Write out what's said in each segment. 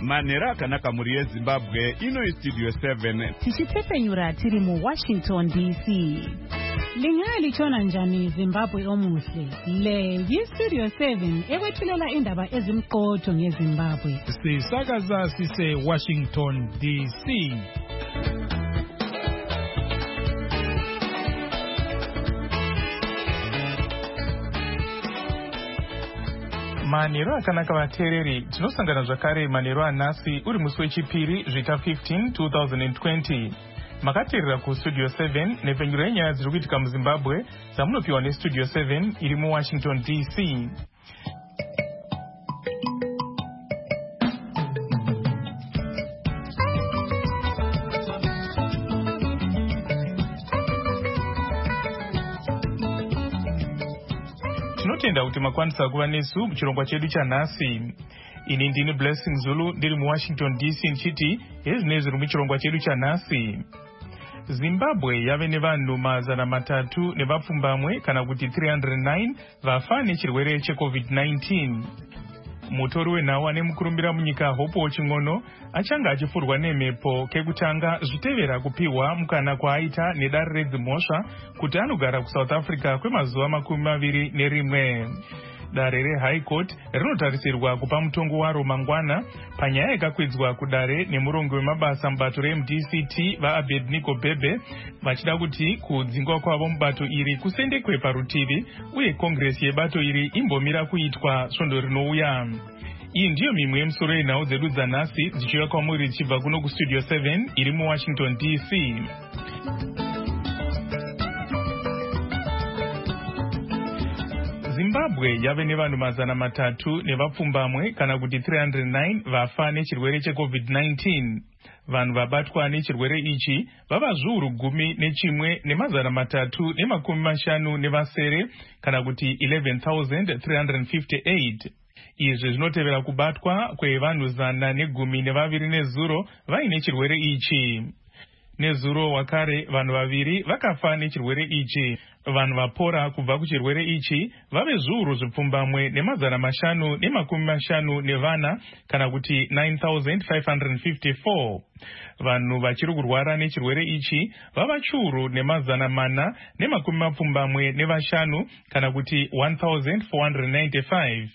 manhero akanaka mhuri yezimbabwe. Ino istudio 7 tichitepfenyura tiri muWashington DC. Lingaya lichona njani Zimbabwe omuhle? Le yistudio 7 ekwethulela indaba ezimqotho ngeZimbabwe. Sisakaza sise Washington DC. Manhero akanaka vateereri, tinosangana zvakare manhero anhasi uri musi wechipiri zvita 15 2020. Makateerera kustudio 7 nepfenyuro yenyaya dziri kuitika muZimbabwe dzamunopiwa nestudio 7 iri muWashington DC. Tinotenda kuti makwanisa kuva nesu muchirongwa chedu chanhasi. Ini ndini Blessing Zulu ndiri muWashington DC ndichiti hezvinei zviri muchirongwa chedu chanhasi. Zimbabwe yave nevanhu 300 nevapfumbamwe kana kuti 309 vafa nechirwere cheCovid-19. Mutori wenhau ane mukurumbira munyika Hope Ching'ono achanga achifurwa nemhepo kekutanga zvitevera kupiwa mukana kwaaita nedare redzimhosva kuti anogara kuSouth Africa kwemazuva 21. Dare reHigh Court rinotarisirwa kupa mutongo waro mangwana panyaya yakakwidzwa kudare nemurongo wemabasa mubato reMDCT vaAbednego Bhebhe vachida kuti kudzingwa kwavo mubato iri kusendekwe parutivi uye kongresi yebato iri imbomira kuitwa svondo rinouya. Iyi ndiyo mimwe yemusoro yenhau dzedu dzanhasi dzichiuya kwamuri dzichibva kuno kustudio 7 iri muWashington DC. Zimbabwe yave nevanhu 300 nevapfumbamwe kana kuti 309 vafa nechirwere cheCovid-19. Vanhu vabatwa nechirwere ichi vava zviuru 11 350 nevasere kana kuti 11,358. Izvi zvinotevera kubatwa kwevanhu 112 nezuro vaine chirwere ichi. Nezuro wakare vanhu 2 vakafa nechirwere ichi. Vanhu vapora kubva kuchirwere ichi vave zviuru zvipfumbamwe ne550 nevana kana kuti 9,554. Vanhu vachiri kurwara nechirwere ichi vava chiuru ne475 kana kuti 1,495.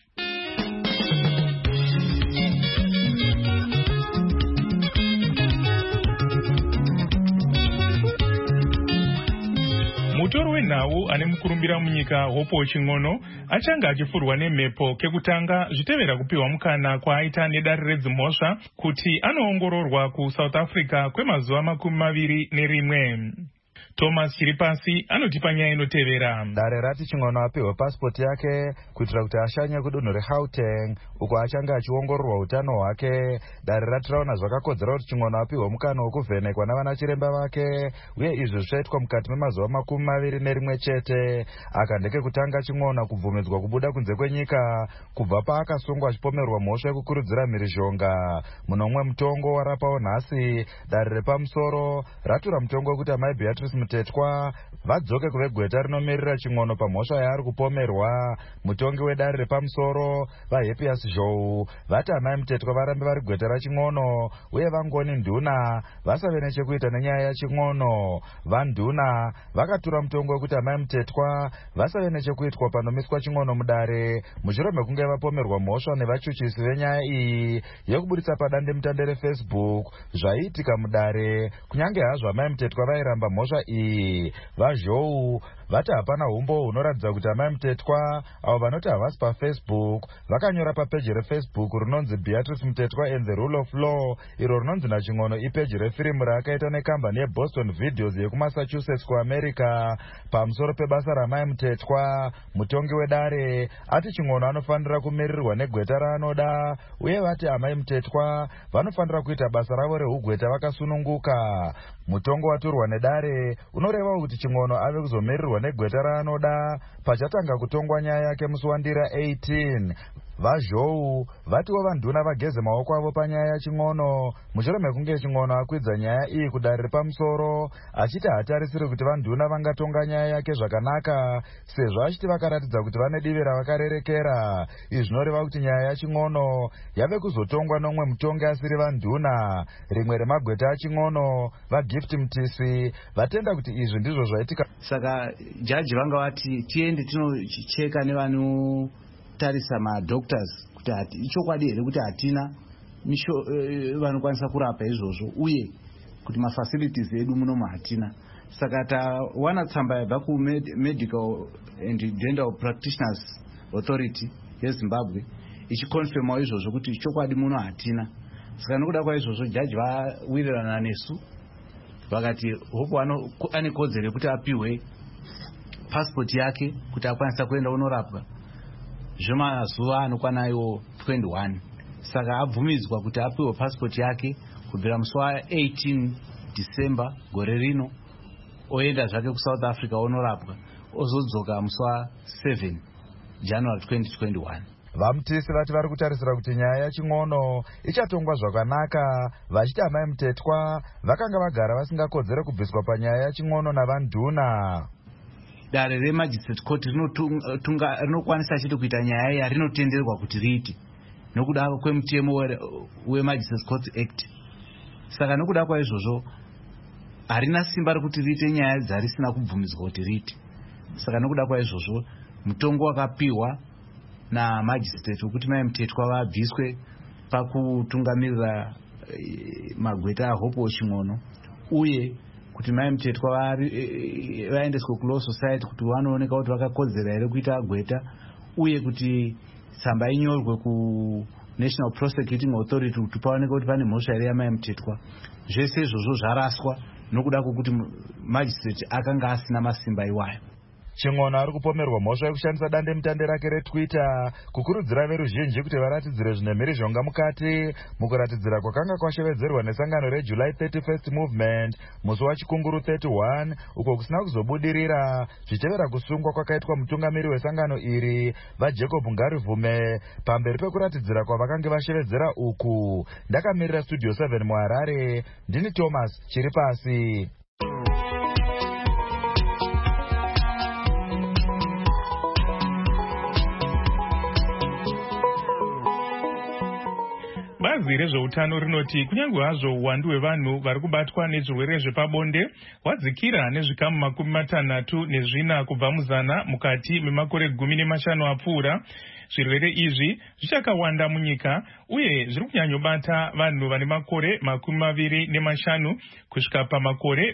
Mutori wenhau ane mukurumbira munyika Hope Ching'ono achanga achifurwa nemhepo kekutanga zvitevera kupiwa mukana kwaaita nedare redzimhosva kuti anoongororwa kuSouth Africa kwemazuva 21. Thomas Chiripasi anotipa nyaya inotevera. Dare rati Ching'ono apiwe passport yake kuitira kuti ashanye kudunhu reGauteng uko achanga achiongororwa utano hwake. Dare rati raona zvakakodzera kuti Ching'ono apiwe mukana wokuvhenekwa navana chiremba vake uye izvi zvichaitwa mukati memazuva 21 chete. Akandeke kutanga Ching'ono kubvumidzwa kubuda kunze kwenyika kubva paakasungwa achipomerwa mhosva yekukurudzira mhirizhonga. Munomwe mutongo warapawo nhasi dare repamusoro ratura mutongo wekuti amai Beatrice Mutetwa vadzoke kuve gweta rinomirira Ching'ono pamhosva yaari kupomerwa. Mutongi wedare repamusoro vaHappiest Zhou vati amai Mutetwa varambe vari gweta raChing'ono uye vangoni nduna vasave nechekuita nenyaya yaChing'ono. Vanduna vakatura mutongo wekuti amai Mutetwa vasave nechekuitwa panomiswa Ching'ono mudare mushure mekunge vapomerwa mhosva nevachuchisi venyaya iyi yekubudisa padande mutande reFacebook zvaiitika mudare. Kunyange hazvo amai Mutetwa vairamba mhosva iyi, vaZhou vati hapana umbo hunoratidza kuti amai Mutetwa avo vanoti havasi paFacebook vakanyora papeji reFacebook rinonzi Beatrice Mutetwa and the Rule of Law, iro rinonzi naChing'ono ipeji refirimu raakaita nekambani yeBoston Videos yekuMassachusetts kuAmerica pamusoro pebasa ramai Mutetwa. Mutongi wedare ati Ching'ono anofanira kumirirwa negweta raanoda uye vati amai Mutetwa vanofanira kuita basa ravo reugweta vakasununguka. Mutongo waturwa nedare unoreva kuti Ching'ono ave kuzomirirwa negweta raanoda pachatanga kutongwa nyaya yake musi waNdira 18. Vazhou vatiwo vanduna vageze maoko avo panyaya yaching'ono mushure mekunge ching'ono akwidza nyaya iyi kudare pamusoro achiti hatarisiri kuti vanduna vangatonga nyaya yake zvakanaka sezvo achiti vakaratidza kuti vane divi ravakarerekera. Izvi zvinoreva kuti nyaya yaching'ono yave kuzotongwa nomwe mutongi asiri vanduna. Rimwe remagweta aching'ono vaGift Mtisi vatenda kuti izvi ndizvo zvaitika. Saka jaji vanga vati tiende tinocheka nevanotarisa madoctors kuti ichokwadi here kuti hatina vanokwanisa kurapa izvozvo uye kuti mafacilities edu munomu hatina. Saka tawana tsamba yabva kuMedical and Dental Practitioners Authority yeZimbabwe ichikonfirmawo izvozvo kuti ichokwadi muno hatina. Saka nokuda kwaizvozvo jaji vawirirana nesu vakati hopo ane kodzero yekuti apiwe passport yake kuti akwanisa kuenda unorapwa zvemazuva anokwana iwo 21. Saka abvumidzwa kuti apiwe passport yake kubvira musi wa18 December gore rino oenda zvake kuSouth Africa onorapwa ozodzoka musi wa7 January 2021. VaMtisi vati vari kutarisira kuti nyaya yaching'ono ichatongwa zvakanaka vachiti amai Mutetwa vakanga vagara vasingakodzere kubviswa panyaya yaching'ono navanduna. Dare reMagistrate Court rinokwanisa chete kuita nyaya iyi rinotenderwa kuti riite nokuda kwemutemo weMagistrate Court Act. Saka nokuda kwaizvozvo harina simba rekuti riite nyaya dzarisina kubvumidzwa kuti riite. Saka nokuda kwaizvozvo mutongo wakapiwa namagistrate wekuti mai Mutetwa vabviswe pakutungamirira magweta aHope Ching'ono uye kuti mai Mutetwa vaendeswe kuLaw Society kuti vanooneka kuti vakakodzera here kuita gweta uye kuti tsamba inyorwe kuNational Prosecuting Authority kuti paoneka kuti pane mhosva here yamai Mutetwa. Zvese izvozvo zvaraswa nokuda kwokuti magistrate akanga asina masimba iwayo. Ching'ono ari kupomerwa mhosva yekushandisa dandemutande rake reTwitter kukurudzira veruzhinji kuti varatidzire zvine mhirizhonga mukati mukuratidzira kwakanga kwashevedzerwa nesangano reJuly 31st Movement musi wachikunguru 31 uko kusina kuzobudirira zvichevera kusungwa kwakaitwa mutungamiri wesangano iri vaJacob Ngarivume pamberi pekuratidzira kwavakanga vashevedzera uku. Ndakamirira Studio 7 muHarare, ndini Thomas Chiripasi. Bazi rezveutano rinoti kunyange hazvo uwandu hwevanhu vari kubatwa nezvirwere zvepabonde hwadzikira nezvikamu 64 kubva muzana mukati memakore 15 apfuura, zvirwere izvi zvichakawanda munyika uye zviri kunyanyobata vanhu vane makore 25 kusvika pamakore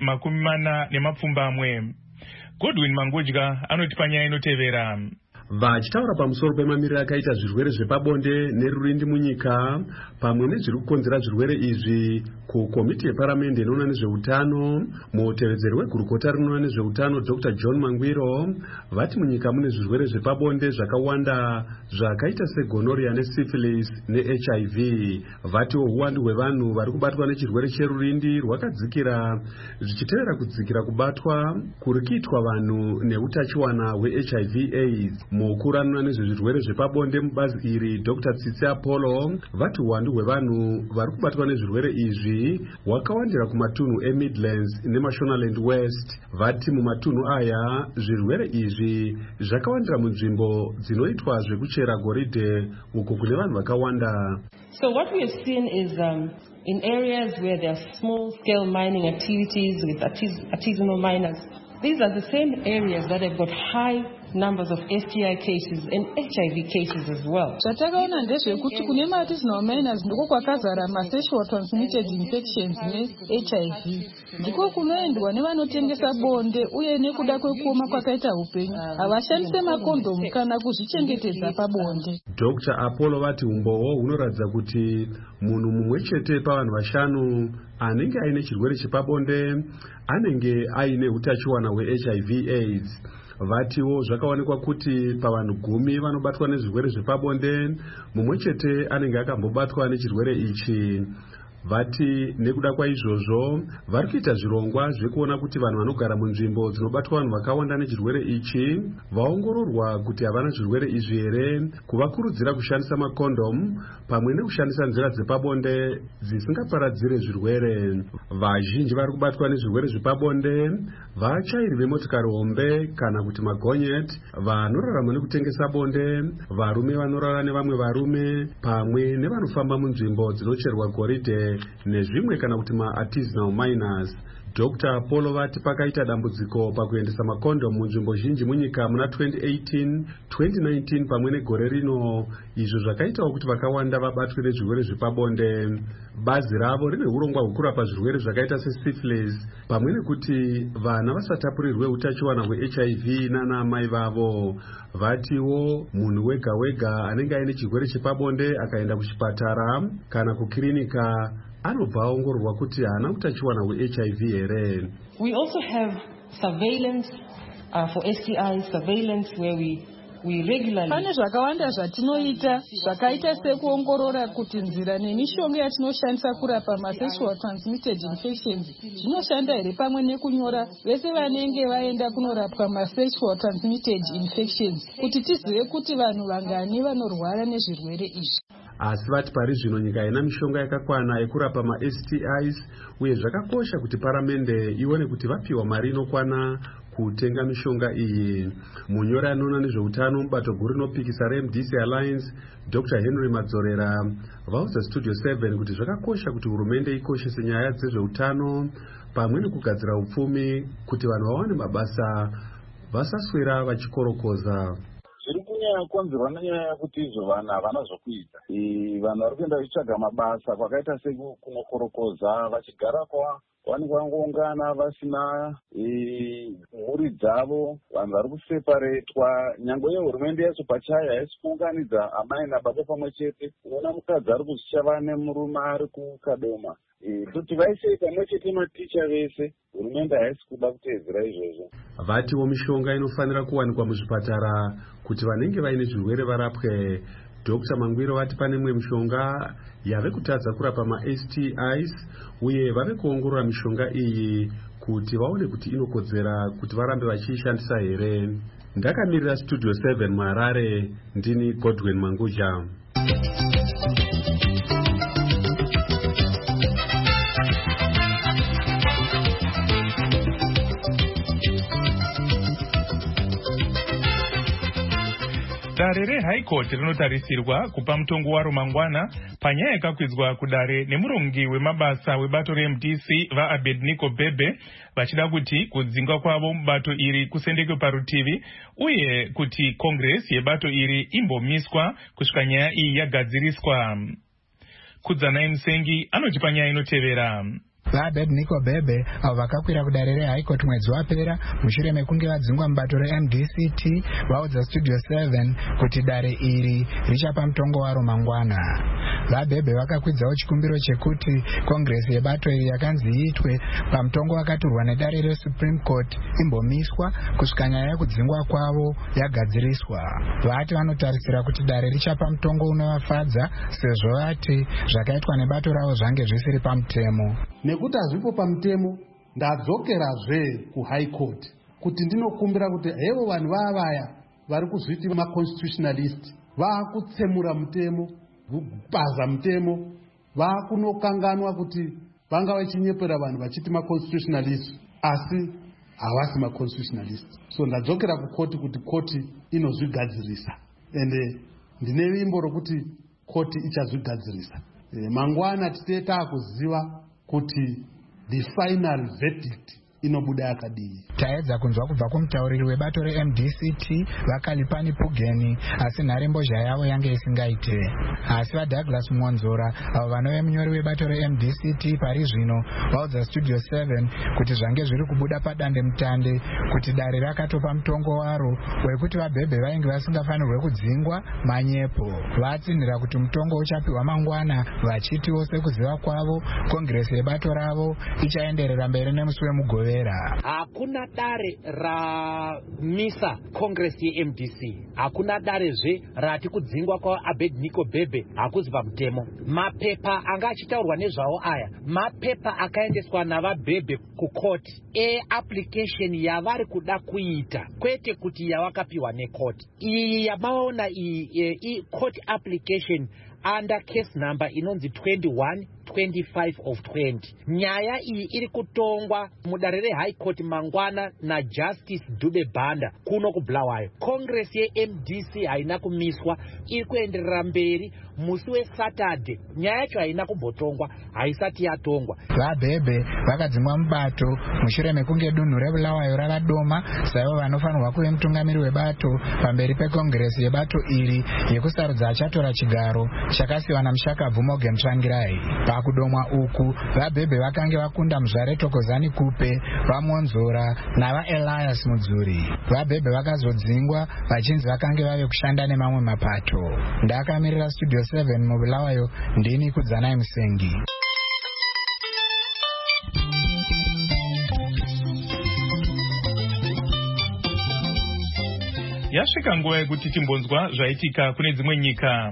40. Godwin Mangudya anoti panyaya inotevera. Vachitaura pamusoro pemamiriro akaita zvirwere zvepabonde nerurindi munyika pamwe nezviri kukonzera zvirwere izvi kukomiti yeparamende inoona nezveutano, mutevedzeri wegurukota rinoona nezveutano Dr. John Mangwiro vati munyika mune zvirwere zvepabonde zvakawanda zvakaita segonorrhea nesyphilis neHIV. Vatiwo uwandu hwevanhu vari kubatwa nechirwere cherurindi rwakadzikira zvichitevera kudzikira kubatwa kuri kuitwa vanhu neutachiwana hweHIV AIDS. Mukuru anoona nezvezvirwere zvepabonde mubazi iri Dr. Tsitsi Apollo vati uwandu hwevanhu vari kubatwa nezvirwere izvi hwakawandira kumatunhu eMidlands neMashonaland West. Vati mumatunhu aya zvirwere izvi zvakawandira munzvimbo dzinoitwa zvekuchera goridhe uko kune vanhu vakawanda. So what we have seen is in areas where there are small scale mining activities with artisanal miners, these are the same areas that have got high numbers of STI cases and HIV cases as well. Zvatakaona ndezvekuti kune artisanal miners ndiko kwakazara sexual transmitted infections neHIV. Ndiko kunoendwa nevanotengesa bonde uye nekuda kwekuoma kwakaita upenyu havashandise makondomu kana kuzvichengetedza pabonde. Dr. Apollo vati umbowo hunoratidza kuti munhu mumwe chete pavanhu 5 anenge aine chirwere chepabonde anenge aine utachiwana hweHIV AIDS. Vatiwo zvakaonekwa kuti pavanhu 10 vanobatwa nezvirwere zvepabonde mumwe chete anenge akambobatwa nechirwere ichi. vati nekuda kwaizvozvo vari kuita zvirongwa zvekuona kuti vanhu vanogara munzvimbo dzinobatwa vanhu vakawanda nechirwere ichi vaongororwa kuti havana zvirwere izvi here, kuvakurudzira kushandisa makondomu pamwe nekushandisa nzira dzepabonde dzisingaparadzire zvirwere. Vazhinji vari kubatwa nezvirwere zvepabonde vachairi vemotokari hombe kana kuti magonyeti, vanorarama nekutengesa bonde, varume vanorara nevamwe varume, pamwe nevanofamba munzvimbo dzinocherwa goridhe nezvimwe kana kuti ma-artisanal miners. Dr. Polo vati pakaita dambudziko pakuendesa makondomu munzvimbo zhinji munyika muna 2018, 2019 pamwe negore rino, izvo zvakaitawo kuti vakawanda vabatwe nezvirwere zvepabonde. Bazi ravo rine urongwa hwekurapa zvirwere zvakaita sesyphilis pamwe nekuti vana vasatapurirwe utachiwana hweHIV nana mai vavo. Vatiwo munhu wega wega anenge aine chirwere chepabonde akaenda kuchipatara kana kukirinika anobva aongororwa kuti haana utachiwana hweHIV here. We also have surveillance for STIs, surveillance where we regularly. Pane zvakawanda zvatinoita zvakaita sekuongorora kuti nzira nemishonga yatinoshandisa kurapa masexual transmitted infections zvinoshanda here, pamwe nekunyora vese vanenge vaenda kunorapwa masexual transmitted infections kuti tizive kuti vanhu vangani vanorwara nezvirwere izvi. Asi vati pari zvino nyika ina mishonga yakakwana yekurapa ma-STIs uye zvakakosha kuti paramende ione kuti vapiwa mari inokwana kutenga mishonga iyi. Munyori anoona nezveutano mubato guru rinopikisa reMDC Alliance, Dr. Henry Madzorera, vaudza Studio 7 kuti zvakakosha kuti hurumende ikoshese nyaya dzezveutano pamwe nekugadzira upfumi kuti vanhu vawane mabasa vasaswera vachikorokoza. Zviri kunyanya konzerwa nenyaya yekuti izvo vanhu havana zvokuita. Vanhu vari kuenda vachitsvaga mabasa kwakaita sekunokorokoza, vachigara vanenge vangoungana vasina mhuri dzavo, vanhu vari kuseparetwa. Nyangwe yehurumende yacho pachayo haisi kuunganidza amai nababa pamwe chete. Unoona mukadzi ari kuzvichava nemurume ari kukadoma. Kuti vaise pamwe chete maticha vese, hurumende haisi kuda kuteedzera izvozvo. Vatiwo mishonga inofanira kuwanikwa muzvipatara kuti vanenge vaine zvirwere varapwe. Dr. Mangwiro vati pane imwe mishonga yave kutadza kurapa ma-STIs uye vave kuongorora mishonga iyi kuti vaone kuti inokodzera kuti varambe vachiishandisa here. Ndakamirira Studio 7 muHarare, ndini Godwin Manguja. Dare reHigh Court rinotarisirwa kupa mutongo waro mangwana panyaya yakakwidzwa kudare nemurongi wemabasa webato reMDC vaAbednego Bhebhe vachida kuti kudzingwa kwavo mubato iri kusendekwe parutivi uye kuti Congress yebato iri imbomiswa kusvika nyaya iyi yagadziriswa. Kudzanai Musengi anoti panyaya inotevera. vaAbednego Bhebhe avo vakakwira kudare reHigh Court mwedzi wapera mushure mekunge vadzingwa mubato reMDCT vaudza Studio 7 kuti dare iri richapa mutongo waro mangwana. VaBhebhe vakakwidzawo chikumbiro chekuti Congress yebato iri yakanzi iitwe pamutongo wakaturwa nedare reSupreme Court imbomiswa kusvika nyaya yekudzingwa kwavo yagadziriswa. Vati vanotarisira kuti dare richapa mutongo unovafadza sezvo vati zvakaitwa nebato ravo zvange zvisiri pamutemo. Nekuti hazvipo pamutemo, ndadzokerazve kuHigh Court kuti ndinokumbira kuti hevo vanhu vaya vari kuzviti maconstitutionalist vaakutsemura mutemo, kupaza mutemo, vaakunokanganwa kuti vanga vachinyepera vanhu vachiti maconstitutionalist asi havasi maconstitutionalist. So ndadzokera kukoti kuti koti inozvigadzirisa ende ndine vimbo rokuti koti ichazvigadzirisa. Mangwana titeta kuziva kuti the final verdict inobuda yakadii. Taedza kunzwa kubva kumutauriri webato reMDCT vaKalipani Pugeni, asi nharembozha yavo yange isingaite. Asi vaDouglas Mwanzora avo vanove munyori webato reMDCT pari zvino vaudza Studio 7 kuti zvange zviri kubuda padande mutande kuti dare rakatopa mutongo waro wekuti vaBhebhe vainge vasingafanirwe kudzingwa manyepo. Vatsinhira kuti mutongo uchapiwa mangwana vachitiwo sekuziva kwavo Congress yebato ravo ichaenderera mberi nemusi wemugove rinotevera. Hakuna dare ramisa Congress yeMDC, hakuna darezve rati kudzingwa kwaAbednego Bhebhe hakuzi pamutemo. Mapepa anga achitaurwa nezvawo aya mapepa akaendeswa navaBhebhe kukoti application yavari kuda kuita, kwete kuti yavakapiwa nekoti. Iyi yamaona iyi court application under case number inonzi 2125 of 20. Nyaya iyi iri kutongwa mudare reHigh Court mangwana naJustice Dube Banda kuno kuBulawayo. Congress yeMDC haina kumiswa, iri kuenderera mberi. Musi weSaturday nyaya yacho haina kumbotongwa, haisati yatongwa. VaBhebhe vakadzingwa mubato mushure mekunge dunhu reBulawayo rakadoma saivo vanofanirwa kuve mutungamiri webato pamberi pekongresi yebato iri yekusarudza achatora chigaro chakasiwa naMushakabvu Morgan Tsvangirai. Pakudomwa uku vaBhebhe vakange vakunda muzvare Thokozani Kupe, vaMonzora navaElias Mudzuri. VaBhebhe vakazodzingwa vachinzi vakange vave kushanda nemamwe mapato. Ndakamirira Studio 7 muBulawayo, ndini Kudzanai Musengi. Yasvika nguva yekuti timbonzwa zvaitika kune dzimwe nyika.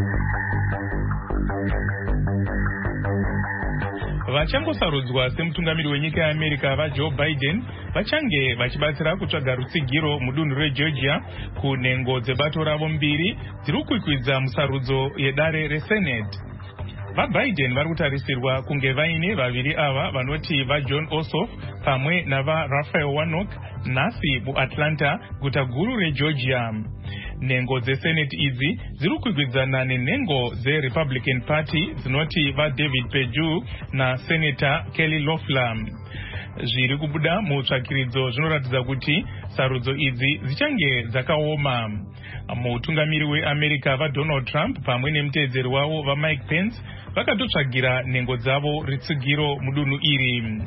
Vachangosarudzwa semutungamiri wenyika yeAmerica vaJoe Biden vachange vachibatsira kutsvaga rutsigiro mudunhu reGeorgia kunhengo dzebato ravo mbiri dziri kukwikwidza musarudzo yedare reSenate. VaBiden vari kutarisirwa kunge vaine vaviri ava vanoti vaJohn Ossoff pamwe navaRaphael Warnock nhasi muAtlanta, guta guru reGeorgia. Nhengo dzeSenate idzi dziri kukwikwidzana nenhengo dzeRepublican Party dzinoti vaDavid Perdue naSenator Kelly Loeffler. Zviri kubuda mutsvakiridzo zvinoratidza kuti sarudzo idzi dzichange dzakaoma. Mutungamiri weAmerica vaDonald Trump pamwe nemuteedzeri wavo vaMike Pence vakatotsvagira nhengo dzavo ritsigiro mudunhu iri.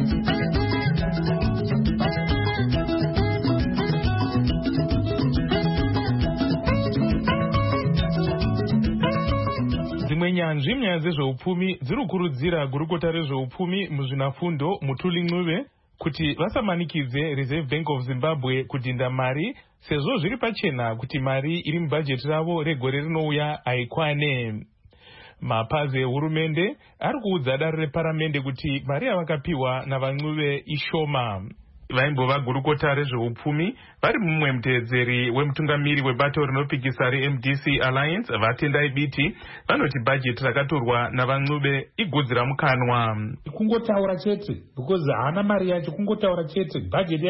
Dzimwe nyanzvi munyaya dzezveupfumi dziri kukurudzira gurukota rezveupfumi muzvinafundo Mutuli Ncube kuti vasamanikidze Reserve Bank of Zimbabwe kudhinda mari, sezvo zviri pachena kuti mari iri mubhajeti ravo regore rinouya haikwane. Mapazi ehurumende ari kuudza dare reparamende kuti mari yavakapiwa navaNcube ishoma. Vaimbova gurukota rezveupfumi vari mumwe muteedzeri wemutungamiri webato rinopikisa reMDC Alliance vatendai biti vanoti bhajeti rakatorwa navaNcube igudzira mukanwa. Kungotaura chete because haana mari yacho, kungotaura chete. Bhajeti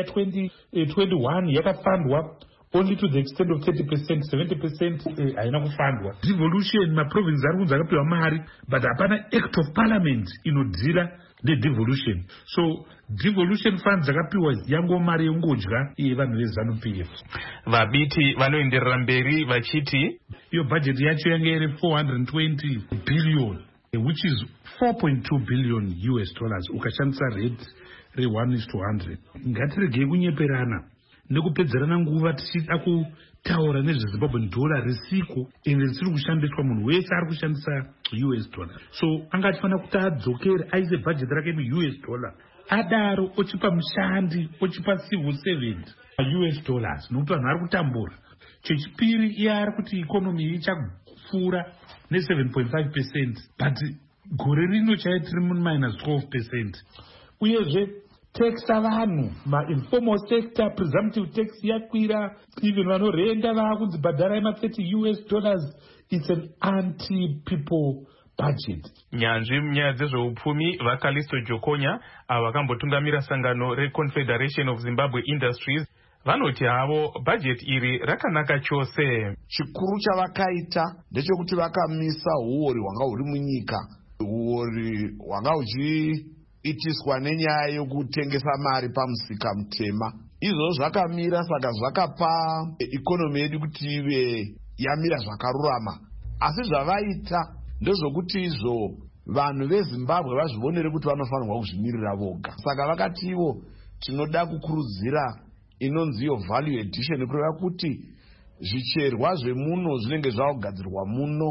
ya2021 yakafandwa only to the extent of 30%, 70% haina kufandwa. Devolution maprovince ari kunzi akapiwa mari but hapana act of parliament inodhira devolution. So devolution funds dzakapiwa yango mari yongodya vanhu veZANU-PF. Vabiti vanoenderera mberi vachiti iyo budget yacho yange iri 420 billion which is 4.2 billion US dollars ukashandisa rate re1:100. Ngatiregei kunyeperana nekupedzerana nguva tichida kutaura nezveZimbabwean dollar risiko ende risiri kushandiswa. Munhu wese ari kushandisa US dollar, so anga achifanira kuti adzokere aise bhajeti rake muUS dollar, adaro ochipa mushandi, ochipa civil servant US dollars nokuti vanhu vari kutambura. Chechipiri iye ari kuti ikonomi ichapfuura ne7.5% but gore rino chaitiri -12%. Uyezve tax avanhu ma-informal sector presumptive tax yakwira, even vanorenda vaakunzi bhadharai ma$30. It's an anti-people budget. Nyanzvi munyaya dzezveupfumi vaKalisto Jokonya ava vakambotungamira sangano reConfederation of Zimbabwe Industries vanoti havo bhajeti iri rakanaka chose. Chikuru chavakaita ndechekuti vakamisa uori hwanga huri munyika, uori hwanga huchiitiswa nenyaya yokutengesa mari pamusika mutema. Izvo zvakamira, saka zvakapa ikonomi yedu kuti ive yamira zvakarurama. Asi zvavaita ndezvokuti izvo vanhu veZimbabwe vazvionere kuti vanofanirwa kuzvimirira voga. Saka vakati ivo tinoda kukurudzira inonzi iyo value addition, kureva kuti zvicherwa zvemuno zvinenge zvakugadzirwa muno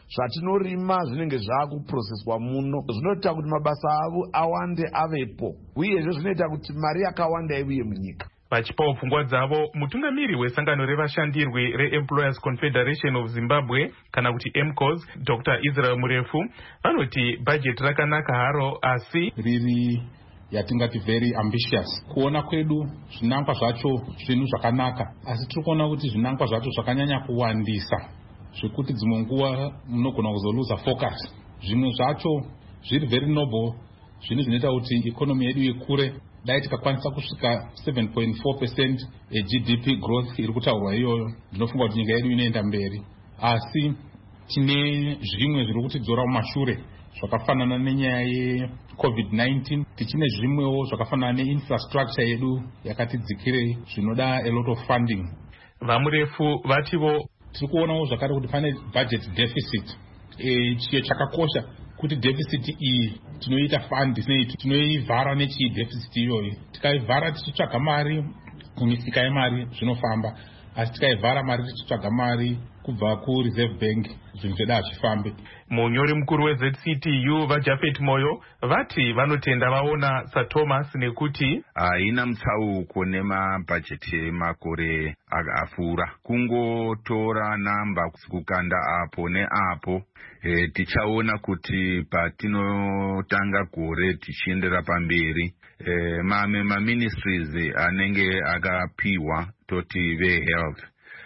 zvatinorima zvinenge zvaakuprocesswa muno, zvinoita kuti mabasa avo awande avepo, uyezve zvinoita kuti mari yakawanda iuye munyika. Vachipawo pfungwa dzavo, mutungamiri wesangano revashandirwi reEmployers Confederation of Zimbabwe kana kuti EMCOS, Dr. Israel Murefu, vanoti bhajeti rakanaka haro, asi riri yatingati very ambitious. Kuona kwedu zvinangwa zvacho zvinhu zvakanaka, asi tiri kuona kuti zvinangwa zvacho zvakanyanya kuwandisa zvekuti dzimwe nguva munogona kuzoluza focus. Zvimwe zvacho zviri very noble, zvinhu zvinoita kuti ikonomi yedu ikure. Dai tikakwanisa kusvika 7.4% GDP growth iri kutaurwa iyoyo, ndinofunga kuti nyika yedu inoenda mberi. Asi tine zvimwe zviri kutidzora mumashure zvakafanana nenyaya yeCovid-19, tichine zvimwewo zvakafanana neinfrastructure yedu yakatidzikirei zvinoda a lot of funding. Vamurefu vativo tiri kuonawo zvakare kuti pane budget deficit. Chiyo chakakosha kuti deficit iyi tinoita fund tinoivhara nechii deficit iyoyi. Tikaivhara tichitsvaga mari mumisika yemari zvinofamba, asi tikaivhara mari tichitsvaga mari kubva kureserve bank zvinhu zvedu hazvifambi. Munyori mukuru weZCTU vaJafet Moyo vati vanotenda vaona saThomas nekuti haina mutsauko nemabhajeti makore akapfuura. Kungotora namba kukanda apo neapo, tichaona kuti patinotanga gore tichiendera pamberi. Mamwe maministries anenge akapiwa toti vehealth,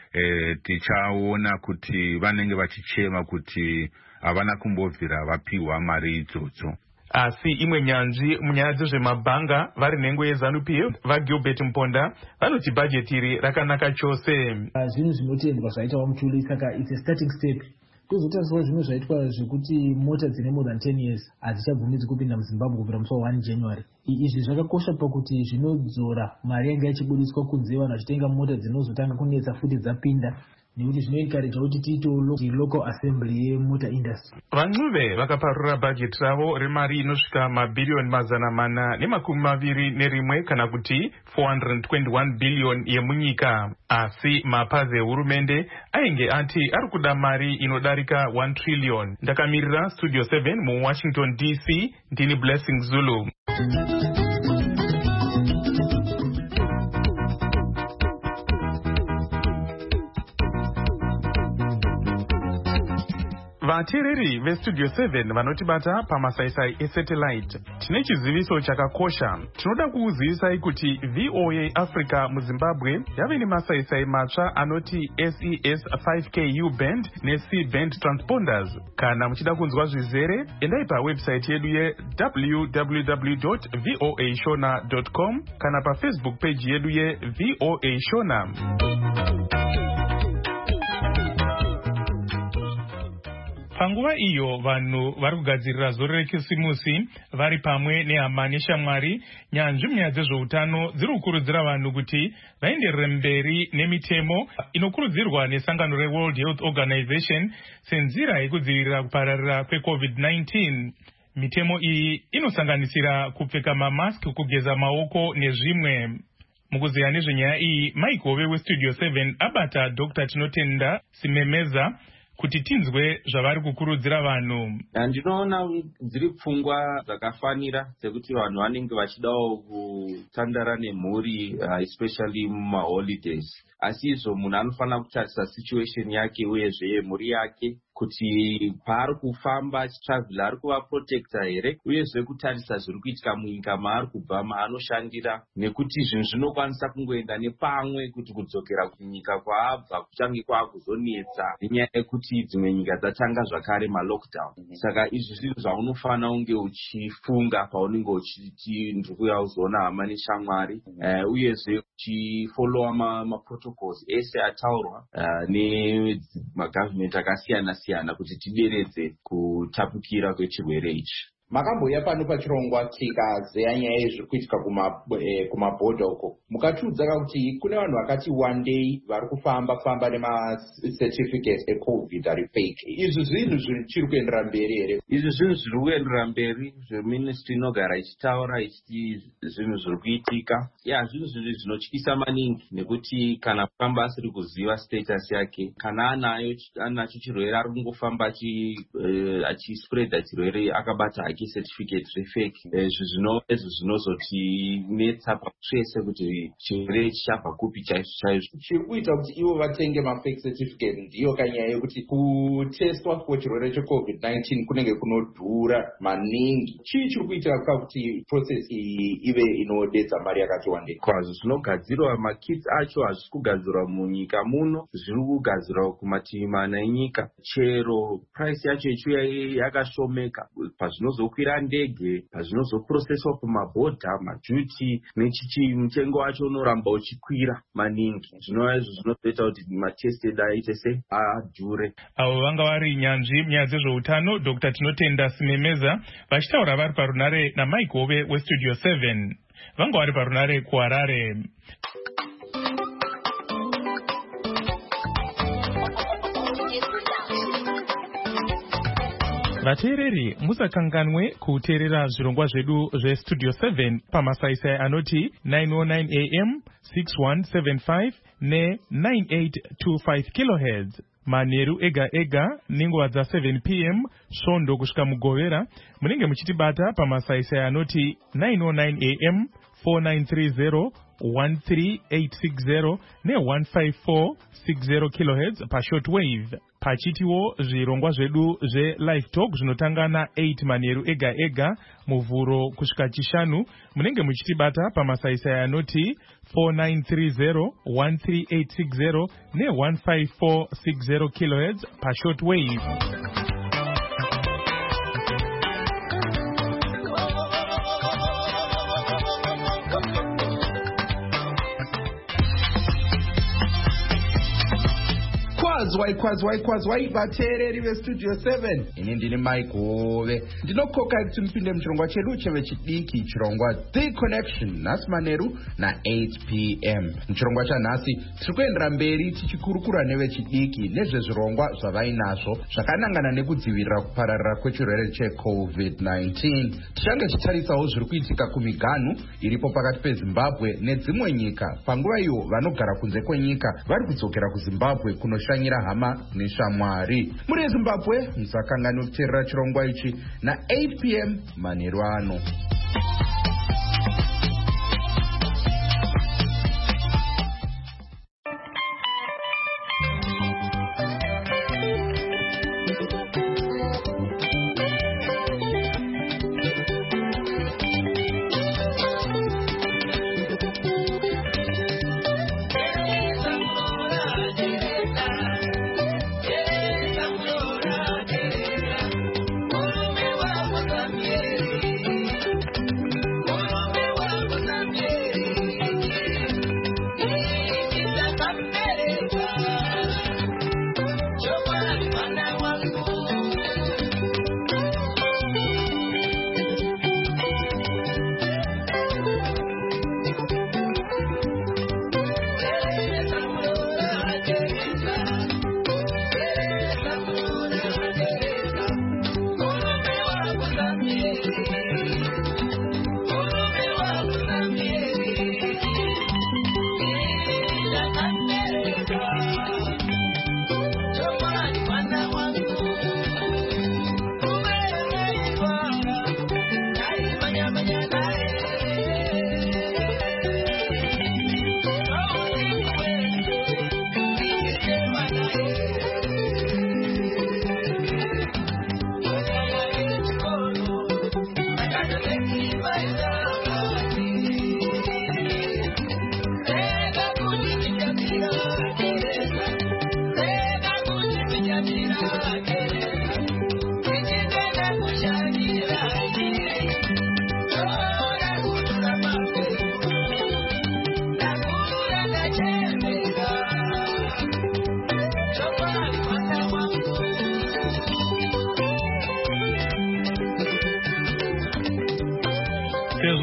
tichaona kuti vanenge vachichema kuti havana kumbobvira vapiwa mari idzodzo. Asi imwe nyanzvi munyaya dzezvemabhanga vari nhengo yeZANU-PF vaGilbert Mponda vanoti bhajeti iri rakanaka chose. Zvinhu zvinotendwa zvaitwa muchuli, saka it's a starting step. Kwozotariswa zvimwe zvaitwa zvekuti mota dzine more than 10 years hadzichabvumidzwi kupinda muZimbabwe kubvira musi wa 1 January. Izvi zvakakosha pakuti zvinodzora mari yanga ichibudiswa kunze, vanhu vachitenga mota dzinozotanga kunetsa futi dzapinda, nekuti zvinoencourage kuti tiitewo local assembly yemotor industry. Vancuve vakaparura bhajeti ravo remari inosvika mabhiriyoni 421 kana kuti 421 billion yemunyika. Asi mapazi ehurumende ainge ati ari kuda mari inodarika 1 trillion. Ndakamirira Studio 7 muWashington DC, ndini Blessing Zulu. Vateereri veStudio 7 vanotibata pamasaisai esatellite, tine chiziviso chakakosha. Tinoda kukuzivisai kuti VOA Africa muZimbabwe yave nemasaisai matsva anoti SES 5K U-band neC-band transponders. Kana muchida kunzwa zvizere, endai pawebsite yedu www.voashona.com kana paFacebook page yedu yeVOA Shona. Panguva iyo vanhu vari kugadzirira zore rekisimusi vari pamwe nehama neshamwari, nyanzvi munyaya dzezveutano dziri kukurudzira vanhu kuti vaenderere mberi nemitemo inokurudzirwa nesangano reWorld Health Organization senzira yekudzivirira kupararira kweCovid-19. Mitemo iyi inosanganisira kupfeka mamask, kugeza maoko nezvimwe. Mukuziya nezvenyaya iyi, Mike Hove weStudio 7 abata Dr. Tinotenda Simemeza kuti tinzwe zvavari kukurudzira vanhu. Ndinoona dziri pfungwa dzakafanira dzekuti vanhu vanenge vachidawo kutandara nemhuri, especially mumaholidays. Asi izvo munhu anofanira kutarisa situation yake uyezve mhuri yake kuti paari kufamba achitravhela ari kuva protector here, uyezve kutarisa zviri kuitika munyika maari kubva maanoshandira, nekuti zvinhu zvinokwanisa kungoenda nepamwe kuti kudzokera kunyika kwaabva kuchange kwaakuzonetsa nenyaya yekuti dzimwe nyika dzatanga zvakare malockdown. Saka izvi zvinhu zvaunofanira kunge uchifunga paunenge uchiti ndiri kuuya kuzoona hama neshamwari, uyezve uchifollowa maprotocols ese ataurwa nemagavhimenti akasiyana siyana kuti tideredze kutapukira kwechirwere ichi. makambouya pano pachirongwa tikazeya nyaya yezviri kuitika kumabhodha uko, mukatiudza kuti kune vanhu vakati one day vari kufamba nemacertificate ecovid ari fake. Izvi zvinhu zvichiri kuendera mberi here? Izvi zvinhu zviri kuendera mberi, zveministry inogara ichitaura ichiti zvinhu zviri kuitika. Zvinhu zvinotyisa maningi, nekuti kana kufamba asiri kuziva status yake, kana anacho chirwere ari kungofamba achispreada chirwere akabata hake certificate refake. Izvi zvinozotinetsa pasvese kuti chirwere chichabva kupi chaizvo. Chiri kuita kuti ivo vatenge mafake certificate ndiyo kanyaya yekuti kutestwa kwechirwere checovid-19 kunenge kunodhura maningi. Chii chiri kuitira kuti process iyi ive inodetsa mari yakati wandei? Kwazvo zvinogadzirwa makits acho hazvisi kugadzirwa munyika muno, zviri kugadzirwa kumativi mana enyika. Chero price yacho ichiuya yakashomeka, pazvinozokwira ndege, pazvinozoprocesswa kumabhodha, maduty nechichi, mutengo wacho unoramba uchikwira maningi. Zvinova izvo zvinozoita kuti matested aite se adhure. Avo vanga vari nyanzvi munyaya dzezveutano, Dr. Tinotenda Simemeza, vachitaura vari parunare naMike Hove weStudio 7. Vanga vari parunare kuHarare. Vateereri, musakanganwe kuteerera zvirongwa zvedu zveStudio 7 pamasaisai anoti 909 AM, 6175 ne9825 kHz. Manheru ega ega nenguva dza7 PM svondo kusvika mugovera. Munenge muchitibata pamasaisai anoti 909 AM, 4930 13860 ne15460 kHz pashortwave. Pachitiwo zvirongwa zvedu zve-live talk zvinotanga na8 manheru ega ega muvhuro kusvika chishanu. Munenge muchitibata pamasaisai anoti 4930 13860 ne15460 kHz pashortwave. Kwazwai vateereri veStudio 7. Ini ndini Mike Hove. Ndinokoka kuti mupinde muchirongwa chedu chevechidiki, chirongwa The Connection, nhasi manheru na8 PM. Muchirongwa chanhasi tiri kuendera mberi tichikurukura nevechidiki nezvezvirongwa zvavainazvo zvakanangana nekudzivirira kupararira kwechirwere cheCovid-19. Tichange tichitarisawo zviri kuitika kumiganhu iripo pakati peZimbabwe nedzimwe nyika, panguva iyo vanogara kunze kwenyika vari kudzokera kuZimbabwe kunoshanyira hama neshamwari. Muri Zimbabwe musakanganwe kuteerera chirongwa ichi na8 PM manheru ano.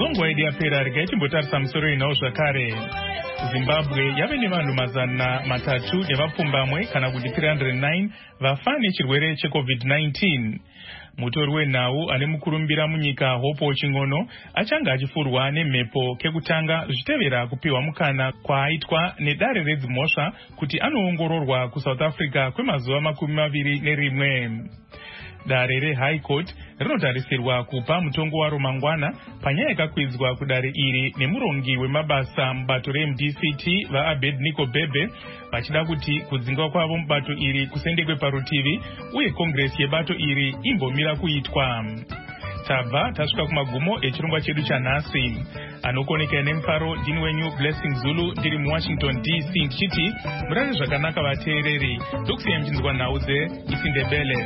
zongo idi yapera rega ichimbotarisa musoro inawo zvakare. Zimbabwe yave nevanhu mazana matatu nevapfumbamwe kana kuti 309 vafa nechirwere cheCovid-19. Mutori wenhau ane mukurumbira munyika Hope Chingono achanga achifurwa nemhepo kekutanga zvichitevera kupiwa mukana kwaaitwa nedare redzimhosva kuti anoongororwa kuSouth Africa kwemazuva 21. Dare reHigh Court rinotarisirwa kupa mutongo waro mangwana panyaya yakakwidzwa kudare iri nemurongi wemabasa mubato reMDCT vaAbednego Bebe vachida kuti kudzingwa kwavo mubato iri kusendekwe parutivi uye kongresi yebato iri imbomira kuitwa. Tabva tasvika kumagumo echirongwa chedu chanhasi. Anokoneka nemufaro ndini wenyu Blessing Zulu ndiri muWashington DC ndichiti murare zvakanaka vateereri. Ndokusiya mchinzwa nhau dzeIsindebele.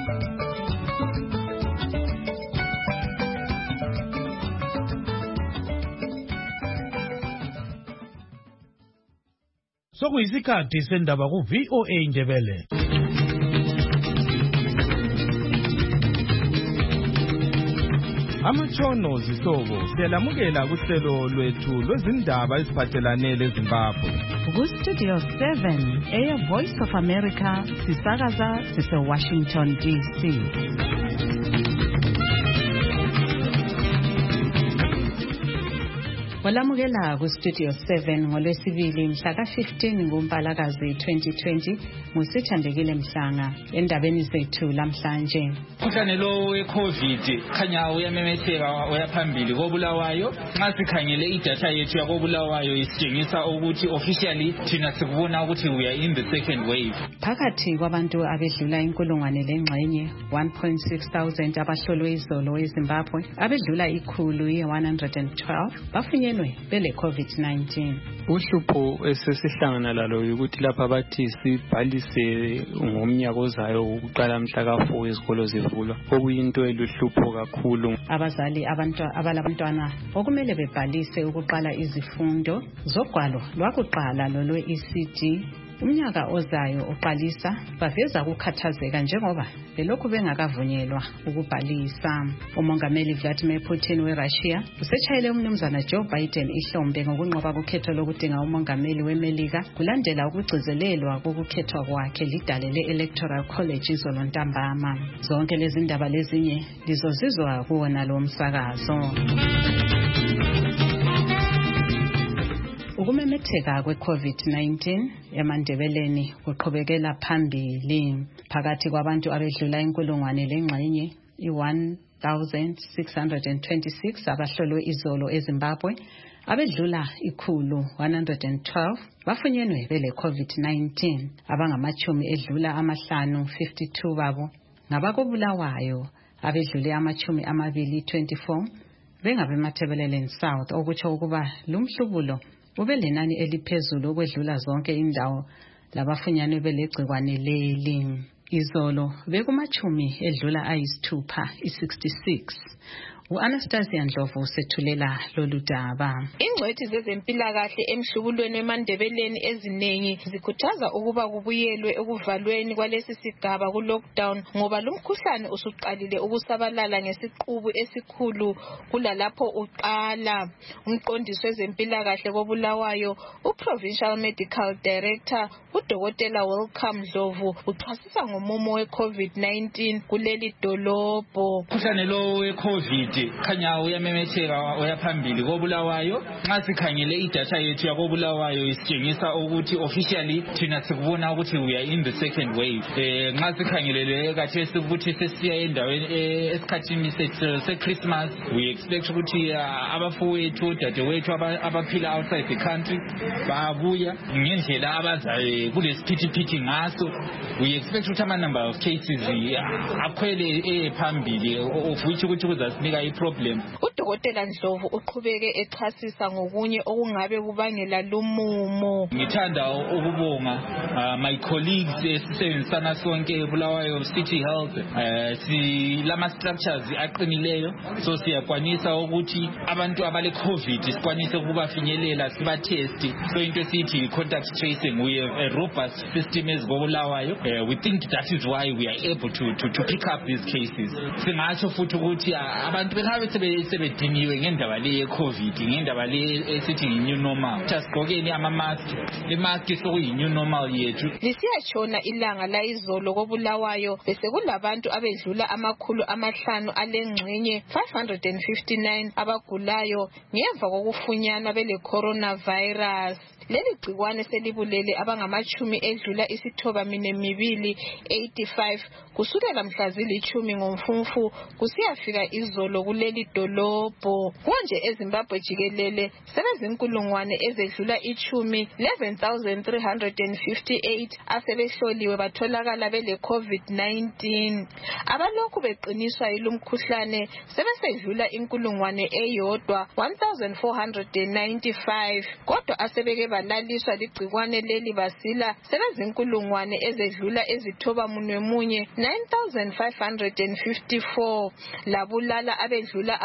Sokuyisikhathi sendaba ku-VOA Indebele. Amatshono zihlobo siyalamukela kuhlelo lwethu lwezindaba eziphathelane leZimbabwe. Ku-Studio 7 Air Voice of America sisakaza sise-Washington DC. Walamukela ku-Studio 7 ngolwesibili mhla ka-15 kuMpalakazi 2020 ngusithandekile Mhlanga endabeni zethu lamhlanje. Umkhuhlane lo we-COVID khanya uyamemetheka uyaphambili koBulawayo. Nxa sikhangele idatha yethu yakoBulawayo isitshengisa ukuthi officially thina sikubona ukuthi we are in the second wave. Phakathi kwabantu abedlula 1,600 abahlolwe izolo eZimbabwe, abedlula 112 bafunye bele COVID-19. Uhlupho esesihlangana lalo ukuthi lapha bathi sibhalise ngomnyaka ozayo ukuqala mhla ka4 izikolo zivulwa, okuyinto eluhlupho kakhulu. Abazali abalabantwana okumele bebhalise ukuqala izifundo zogwalo lwakuqala lolwe-ECD umnyaka ozayo uqalisa baveza ukukhathazeka njengoba belokhu bengakavunyelwa ukubhalisa. Umongameli Vladimir Putin weRussia usetshayele umnumzana Joe Biden ihlombe ngokunqoba kukhetho lokudinga umongameli weMelika kulandela ukugcizelelwa kokukhethwa kwakhe lidale le-Electoral College izolo ntambama. Zonke lezi ndaba lezinye lizozizwa kuwona lo msakazo. Ukumemetheka kwe-COVID-19 emandebeleni kuqhubekela phambili. Phakathi kwabantu abedlula 1,626 abahlolwe izolo eZimbabwe, abedlula 112 bafunyenwe bele COVID-19. Abangamachumi edlula 52 babo ngabakoBulawayo, abedlule 24 bengabemathebeleleni South, okutsho ukuba lumhlubulo ube lenani eliphezulu ukwedlula zonke indawo labafunyanwe belegcikwane leli. Izolo bekumachumi edlula 66. U-Anastasia Ndlovu usethulela lolu daba. Ingcwethi zezempilakahle emhlubulweni emandebeleni eziningi zikhuthaza ukuba kubuyelwe ekuvalweni kwalesi sigaba ku-lockdown ngoba lumkhuhlane usuqalile ukusabalala ngesiqubu esikhulu kulalapho uqala. Umqondisi wezempilakahle koBulawayo, uProvincial Medical Director uDokotela Welcome Ndlovu uchasisa ngomumo we-COVID-19 kuleli dolobho. Umkhuhlane lo we-COVID khanya uyamemetheka uyaphambili koBulawayo. Nxa sikhangele idatha yethu yakoBulawayo isitshengisa ukuthi officially thina sikubona ukuthi we are in the second wave. Nxa sikhangelele kathesi ukuthi sesiya endaweni esikhathini se-Christmas, we expect ukuthi abafowethu dadewethu abaphila outside the country babuya ngendlela abazayo kulesiphithiphithi ngaso. We expect ukuthi ama-number of cases akhwele phambili, of which ukuthi kuzasinika i-problem. uDokotela Ndlovu uqhubeke echasisa ngokunye okungabe kubangela lumumo. Ngithanda ukubonga my colleagues esisebenzisana sonke eBulawayo City Health. Silama structures aqinileyo, so siyakwanisa ukuthi abantu abale COVID sikwanise ukubafinyelela sibatest. So into esithi contact tracing, we have a robust system eziBulawayo. We think that is why we are able to pick up these cases. Singatsho futhi ukuthi abantu abantu bengabe sebediniwe ngendaba le ye-COVID, ngendaba le esithi yi-new normal. Sigqokeni ama-mask, le mask sokuyi-new normal yethu. Lisiyatshona ilanga layizolo koBulawayo bese kulabantu abedlula 500 alengxenye 559 abagulayo ngemva kokufunyanwa bele coronavirus. Leli gcikwane selibulele abangamachumi edlula 985 kusukela mhla zili-10 ngoMfumfu kusiyafika izolo kuleli dolobho. Konje eZimbabwe jikelele sebezinkulungwane ezedlula 11,358 asebehloliwe batholakala bele COVID-19. Abalokhu beqiniswa yilumkhuhlane sebesedlula inkulungwane eyodwa 1,495 kodwa asebeke balaliswa ligcikwane leli basila sebezinkulungwane ezedlula ezithoba munye 9,554 labulala abedlula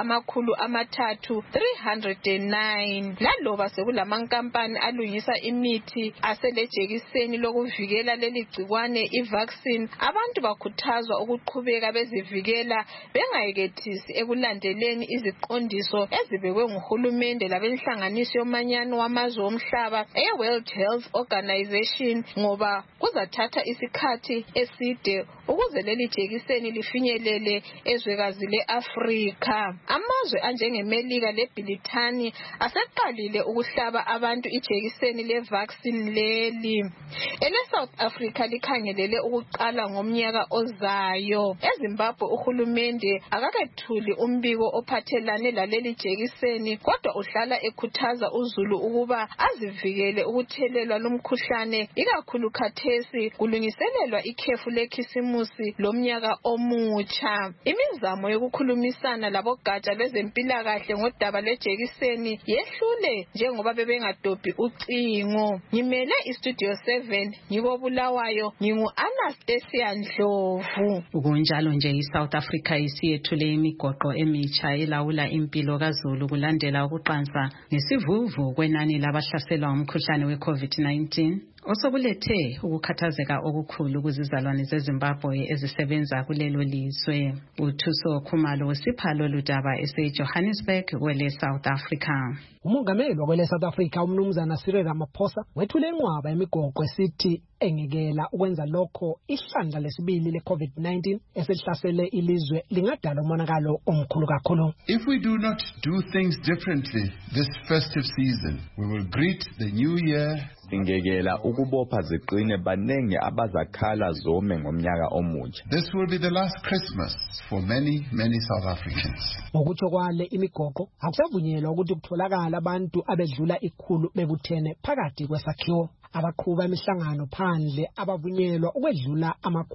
309. Laloba sekulamankampani alungisa imithi aselejekiseni lokuvikela leli gcikwane ivaccine, abantu bakhuthazwa ukuqhubeka bezivikela bengayekethisi ekulandeleni iziqondiso ezibekwe nguhulumende labenhlanganiso yomanyano wamazwe omhlaba World Health Organization ngoba kuzathatha isikhathi eside ukuze leli jekiseni lifinyelele ezwekazi leAfrika. Amazwe anjengeMelika leBrithani aseqalile ukuhlaba abantu ijekiseni levaccine leli. South Africa likhangelele ukuqala ngomnyaka ozayo. eZimbabwe uhulumende akakethuli umbiko ophathelane laleli jekiseni kodwa uhlala ekhuthaza uzulu ukuba azivikele ukuthelelwa lumkhuhlane ikakhulu khathesi kulungiselelwa ikhefu lekhisimusi lomnyaka omutsha. Imizamo yokukhulumisana labogatsha lwezempilakahle ngodaba lejekiseni yehlule njengoba bebengadobhi ucingo. Ngimele iStudio 7 ngikoBulawayo ngingu-Anastasia Ndlovu. Kunjalo nje iSouth Africa isiyethule imigoqo emitsha elawula impilo kaZulu kulandela ukuqansa ngesivuvu kwenani labahlaselwa umkhuhlane we-COVID-19 osobulethe ukukhathazeka okukhulu kuzizalwane zeZimbabwe ezisebenza kulelo lizwe. uThuso Khumalo usipha lolu daba eseJohannesburg kwele South Africa. Umongameli wakwele South Africa umnumzana Cyril Ramaphosa wethule inqwaba yemigoqo esithi engekela ukwenza lokho ihlandla lesibili le-COVID-19 esihlasele ilizwe lingadala umonakalo omkhulu kakhulu. If we do not do things differently this festive season, we will greet the new year. Singekela ukubopha ziqine banenge abazakhala zome ngomnyaka omutsha. This will be the last Christmas for many South Africans. Ngokutsho kwale imigoqo akusavunyelwa ukuthi kutholakala abantu abedlula 100 bebuthene phakathi kwesakhiwo. Abaqhuba imihlangano phandle abavunyelwa ukwedlula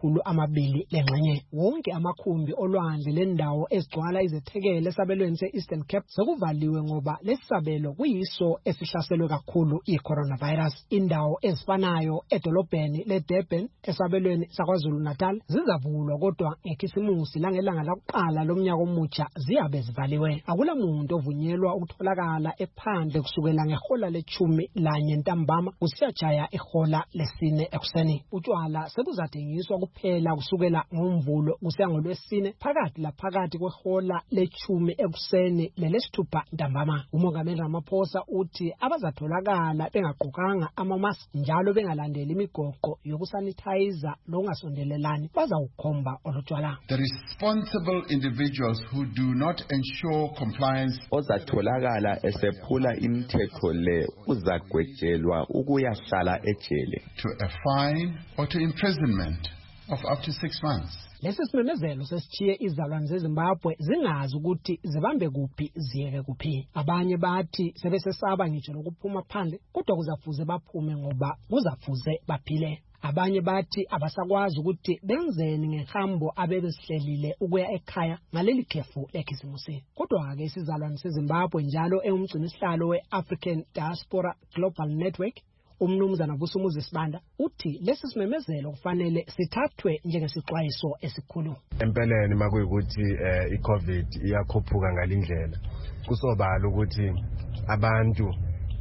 200 lengxenye. Wonke amakhumbi olwandle lendawo ezigcwala izethekele esabelweni se-Eastern Cape sekuvaliwe ngoba lesabelo kuyiso esihlaselwe kakhulu i-coronavirus. Indawo ezifanayo edolobheni leDurban esabelweni saKwaZulu Natal zizavulwa kodwa ngekhisimusi langelanga lokuqala lomnyaka omutsha ziyabe zivaliwe. Akula muntu ovunyelwa ukutholakala ephandle kusukela ngehola le-11 ntambama kusiyajaya ihola lesine ekuseni. Utshwala sebuzathengiswa kuphela kusukela ngoMvulo kusiya ngoLwesine phakathi kwehola le-10 ekuseni lelesithupha ntambama. Umongameli Ramaphosa uthi abazatholakala bengaqokanga ama-mask njalo bengalandeli imigoqo yokusanitizer lokungasondelelani bazawukhomba olutshwala. The responsible individuals who do not ensure compliance ozatholakala esephula imithetho le uzagwejelwa ukuyahlala ejele to a fine or to imprisonment of up to 6 months. Lesi simemezelo sesithiye izalwane zeZimbabwe zingazi ukuthi zibambe kuphi ziyeke kuphi. Abanye bathi sebesesaba ngitsho lokuphuma phandle kodwa kuzafuze baphume ngoba kuzafuze baphile. Abanye bathi abasakwazi ukuthi benzeni ngehambo abebesihlelile ukuya ekhaya ngaleli khefu lekhisimusi. Kodwa-ke isizalwane seZimbabwe njalo engumgcinisihlalo we-African Diaspora Global Network umnumzana Busumuzi Sibanda uthi lesi simemezelo kufanele sithathwe njengesixwayiso esikhulu. Empeleni makuyikuthi iCovid iyakhuphuka ngalindlela kusobala ukuthi abantu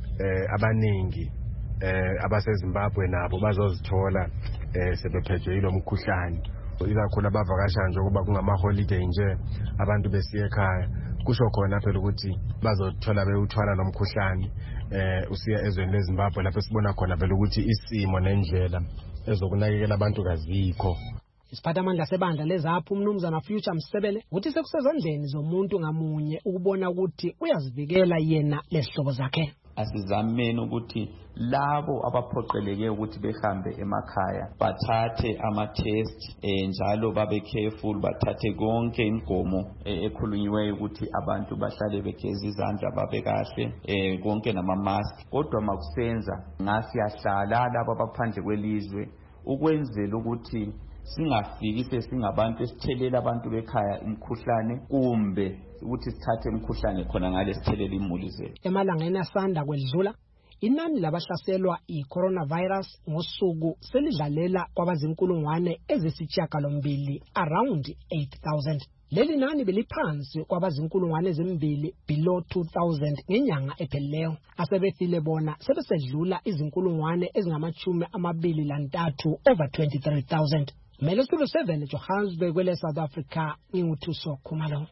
abaningi abaseZimbabwe nabo bazozithola sebephethwe yilo mkhuhlane ikakhulu abavakasha nje kuba kungama holiday nje abantu besiye ekhaya kusho khona phela ukuthi bazothola bewuthwala lomkhuhlane usiya ezweni leZimbabwe lapho sibona khona phela ukuthi isimo nendlela ezokunakekela abantu kazikho. Isiphathamandla sebandla lezaphu umnumzana Future Msebele uthi sekusezandleni zomuntu ngamunye ukubona ukuthi uyazivikela yena lesihlobo zakhe. Asizameni ukuthi labo abaphoqeleke ukuthi behambe emakhaya bathathe ama-test njalo babe careful, bathathe konke imigomo ekhulunyiweyo ukuthi abantu bahlale begeza izandla babe kahle konke nama-mask. Kodwa makusenza ngasiyahlala labo abaphandle kwelizwe ukwenzela ukuthi singafiki sesingabantu esithelela abantu bekhaya umkhuhlane kumbe ukuthi sithathe umkhuhlane khona ngale sithelela imuli zethu. Emalangeni asanda kwedlula inani labahlaselwa i-coronavirus ngosuku selidlalela kwabazinkulungwane ezisishiyagalombili around 8,000. Leli nani beliphansi kwabazinkulungwane ezimbili below 2,000 ngenyanga ephelileyo. Asebefile bona sebesedlula izinkulungwane ezingama-23 over 23,000. Mele Studio 7 Johannesburg kwele South Africa nginguthuso Khumalo.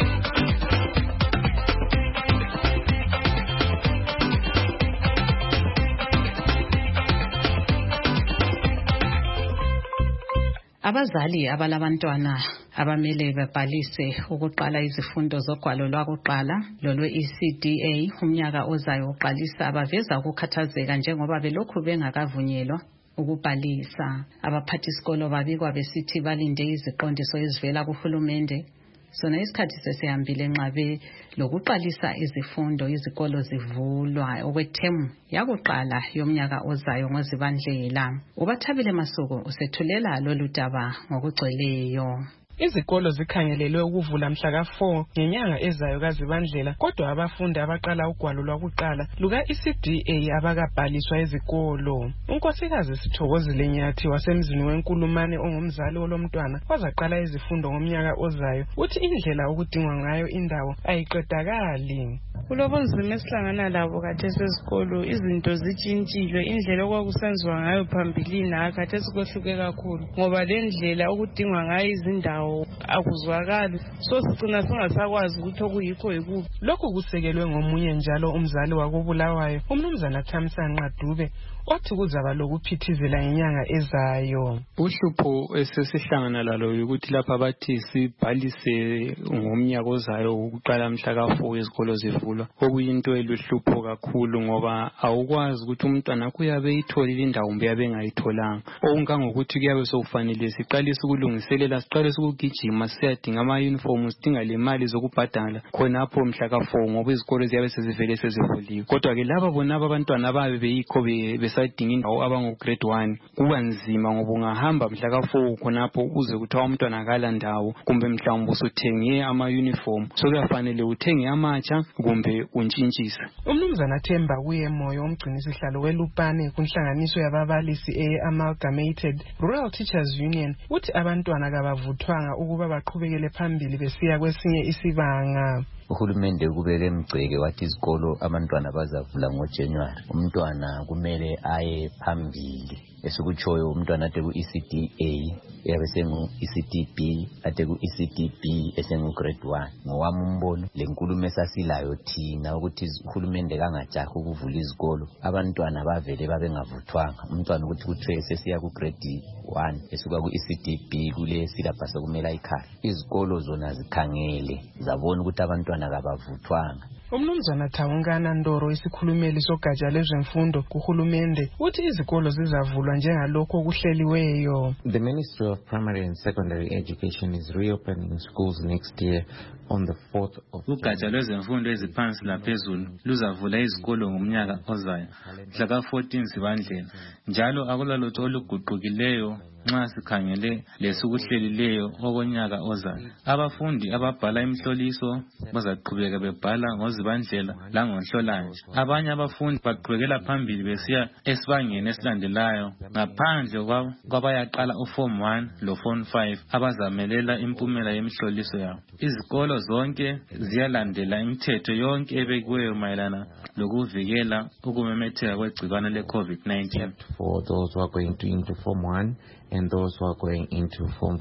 Abazali abalabantwana abamele bebhalise ukuqala izifundo zogwalo lwakuqala lolwe-ECDA umnyaka ozayo uqalisa abaveza ukukhathazeka njengoba belokhu bengakavunyelwa ukubhalisa. Abaphathisikolo babikwa besithi balinde iziqondiso ezivela kuhulumende. Sona isikhathi sesihambile nxabe lokuqalisa izifundo, izikolo zivulwa okwethemu yakuqala yomnyaka ozayo ngoZibandlela. Ubathabile Masuku usethulela lolu daba ngokugcweleyo. Izikolo zikhangelelwe ukuvula mhla ka-4 ngenyanga ezayo kaZibandlela, kodwa abafundi abaqala ugwalo lwakuqala luka-ECDA abakabhaliswa ezikolo. Unkosikazi Sithokozile Nyathi wasemzini weNkulumane ongumzali olomntwana wazaqala izifundo ngomnyaka ozayo uthi indlela okudingwa ngayo indawo ayiqedakali. Kulobunzima esihlangana labo khathesi ezikolo, izinto zitshintshile, indlela okwakusenziwa ngayo phambilini khathesi kwehluke kakhulu ngoba le ndlela okudingwa ngayo izindawo akuzwakali, so sigcina singasakwazi ukuthi okuyikho yikuphi. Lokhu kusekelwe ngomunye njalo umzali wakubulawayo umnumzana Thamsanqa Dube othi kuzaba lokuphithizela ngenyanga ezayo. Uhlupho esesihlangana lalo ukuthi lapha bathi sibhalise ngomnyaka ozayo ukuqala mhla ka-4 izikolo zivulwa, okuyinto eluhlupho kakhulu ngoba awukwazi ukuthi umntwana kuyabe itholile indawo mbe yabe engayitholanga. Okungangokuthi kuyabe sokufanele siqalise ukulungiselela, siqalise ukugijima siyadinga ama-uniform, sidinga le mali zokubhadala khonapho mhla ka-4 ngoba izikolo ziyabe sezivele sezivuliwe. Kodwa-ke laba bona abantwana ababe beyikho besadinga indawo abangu-grade 1 kuba nzima ngoba ungahamba mhla ka-4 khonapho uze kuthiwa umntwana akala ndawo, kumbe mhlawumbe usuthenge ama-uniform sokuyafanele uthenge amatsha kumbe untshintshise. Umnumzana Themba Kuyemoyo umgcinisihlalo weLupane kunhlanganiso yababalisi e-Amalgamated Rural Teachers Union uthi abantwana kabavuthwanga ukuba baqhubekele phambili besiya kwesinye isibanga. Uhulumende kubeke emgceke wathi izikolo abantwana bazavula ngoJanuary. Umntwana kumele aye phambili esikutshoyo umntwana ade ku-ECDA yabe sengu-ECDB ade ku-ECDB esengu-grade 1. Ngowami umbono le nkulumo esasilayo thina ukuthi uhulumende kangajahi ukuvula izikolo abantwana bavele babengavuthwanga. Umntwana ukuthi kuthiwe sesiya ku-grade 1 esuka ku-ECDB kule syllabus okumele ayikhale. Izikolo zona zikhangele zabona ukuthi abantwana kabavuthwanga. Umnumzana Thawungana Ndoro isikhulumeli sogatsha lezemfundo kuhulumende uthi izikolo zizavulwa njengalokho okuhleliweyo. The Ministry of Primary and Secondary Education is reopening schools next year on the 4th of Ugatsha lwezemfundo eziphansi laphezulu luzavula izikolo ngomnyaka ozayo mhla ka-14 Zibandlela, njalo akulalutho oluguqukileyo nxa sikhangele lesikuhlelileyo okonyaka ozayo. Abafundi ababhala imihloliso bazaqhubeka bebhala ngoZibandlela langoNhlolanja. Abanye abafundi baqhubekela phambili besiya esibangeni esilandelayo ngaphandle kwabayaqala uForm 1 loForm 5 abazamelela impumela yemihloliso yabo. Izikolo zonke ziyalandela imithetho yonke ebekiweyo mayelana lokuvikela ukumemetheka kwegcikwane le-COVID-19. For those who are going into Form 1 and those who are going into Form 5.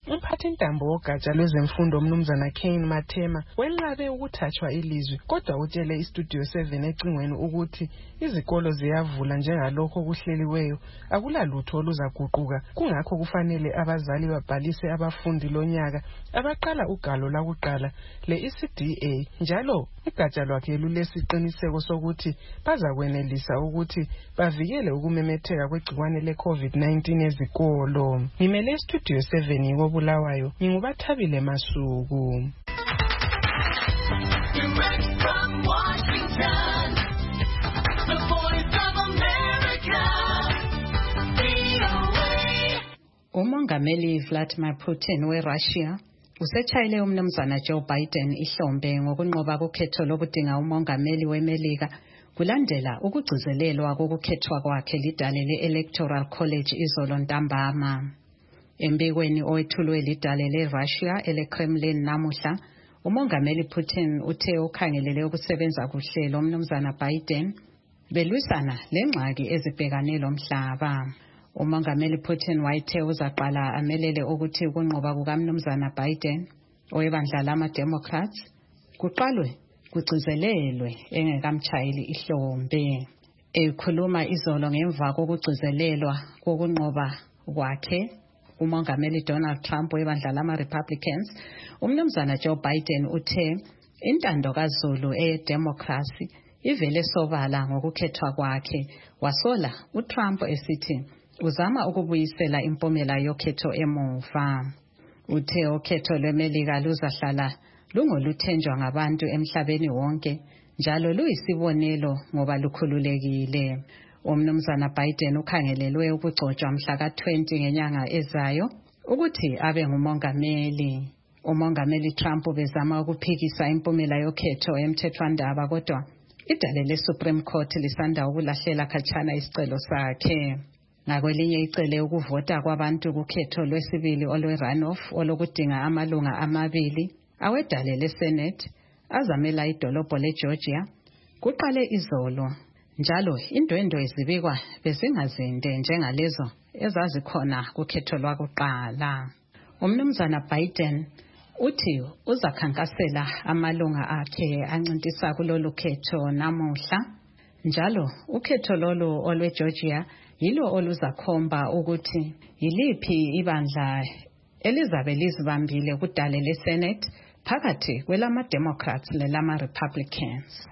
Umphathintambo wogatsha lwezemfundo umnumzana Kane Mathema wenqabe ukuthathwa ilizwi, kodwa utshele iStudio 7 ecingweni ukuthi izikolo ziyavula njengalokho okuhleliweyo, akulalutho oluzaguquka. Kungakho kufanele abazali babhalise abafundi lonyaka abaqala ugalo lakuqala le-ECDA, njalo igatsha lwakhe lulesiqiniseko sokuthi bazakwenelisa ukuthi bavikele ukumemetheka kwegciwane le-COVID-19 ezikolo. Ngimele iStudio 7 Bulawayo, ngingubathabile Masuku. Umongameli Vladimir Putin weRussia usetshayile umnumzana Joe Biden ihlombe ngokunqoba kukhetho lokudinga umongameli weMelika kulandela ukugcizelelwa kokukhethwa kwakhe lidale le-Electoral College izolo ntambama. Embikweni owethulwe lidale le-Russia ele-Kremlin namuhla, umongameli Putin uthe ukhangelele ukusebenza kuhle lomnumzana Biden belwisana lengxaki ezibhekane lomhlaba. Umongameli Putin wayethe uzaqala amelele ukuthi ukunqoba kukamnumzana Biden owebandla lama-Democrats kuqalwe kugcizelelwe engekamtshayeli ihlombe. Ekhuluma izolo ngemva kokugcizelelwa kokunqoba kwakhe umongameli Donald Trump webandla lama-Republicans, umnumzana Joe Biden uthe intando kaZulu eyedemocracy ivele sobala ngokukhethwa kwakhe, wasola uTrump esithi uzama ukubuyisela impumela yokhetho emuva. Uthe ukhetho lweMelika luzahlala lungoluthenjwa ngabantu emhlabeni wonke, njalo luyisibonelo ngoba lukhululekile. Umnumzana Biden ukhangelelwe ukugcotshwa mhla ka-20 ngenyanga ezayo ukuthi abe ngumongameli. Umongameli Trump bezama ukuphikisa impumela yokhetho emthethwandaba, kodwa idale le-Supreme Court lisanda ukulahlela khatshana isicelo sakhe. Ngakwelinye icele ukuvota kwabantu kukhetho lwesibili olwe-runoff olokudinga amalunga amabili awedale le-Senate azamela idolobho le-Georgia kuqale izolo, njalo indwendwe ezibikwa bezingazinde njengalezo ezazikhona kukhetho lwakuqala. Umnumzana Biden uthi uzakhankasela amalunga akhe ancintisa kulolu khetho namuhla, njalo ukhetho lolu olwe-Georgia yilo oluzakhomba ukuthi yiliphi ibandla elizabe lizibambile kudale le-Senate phakathi kwelama-Democrats nelama-Republicans.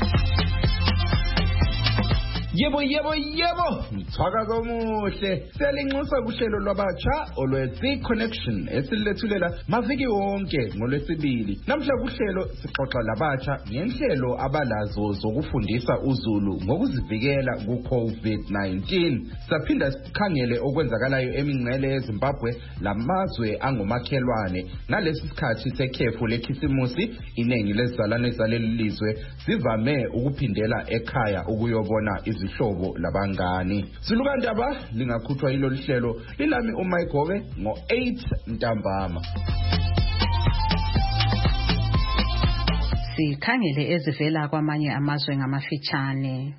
Yebo ngithwaka komuhle selinxusa kuhlelo lwabatsha olwe-The Connection esilethulela maviki wonke ngolwesibili. Namhla kuhlelo sixoxa labatsha ngenhlelo abalazo zokufundisa uZulu ngokuzivikela ku-COVID-19. Saphinda sikhangele okwenzakalayo emingcele yeZimbabwe lamazwe angomakhelwane. Ngalesi sikhathi sekhefu lekhisimusi, iningi lezizalwane zaleli lizwe zivame ukuphindela ekhaya ukuyobona izihlobo labangani. Silukandaba lingakhuthwa yilo lihlelo lilami uMayigobe ngo-8 ntambama. Sikhangele ezivela kwamanye amazwe ngamafitshane.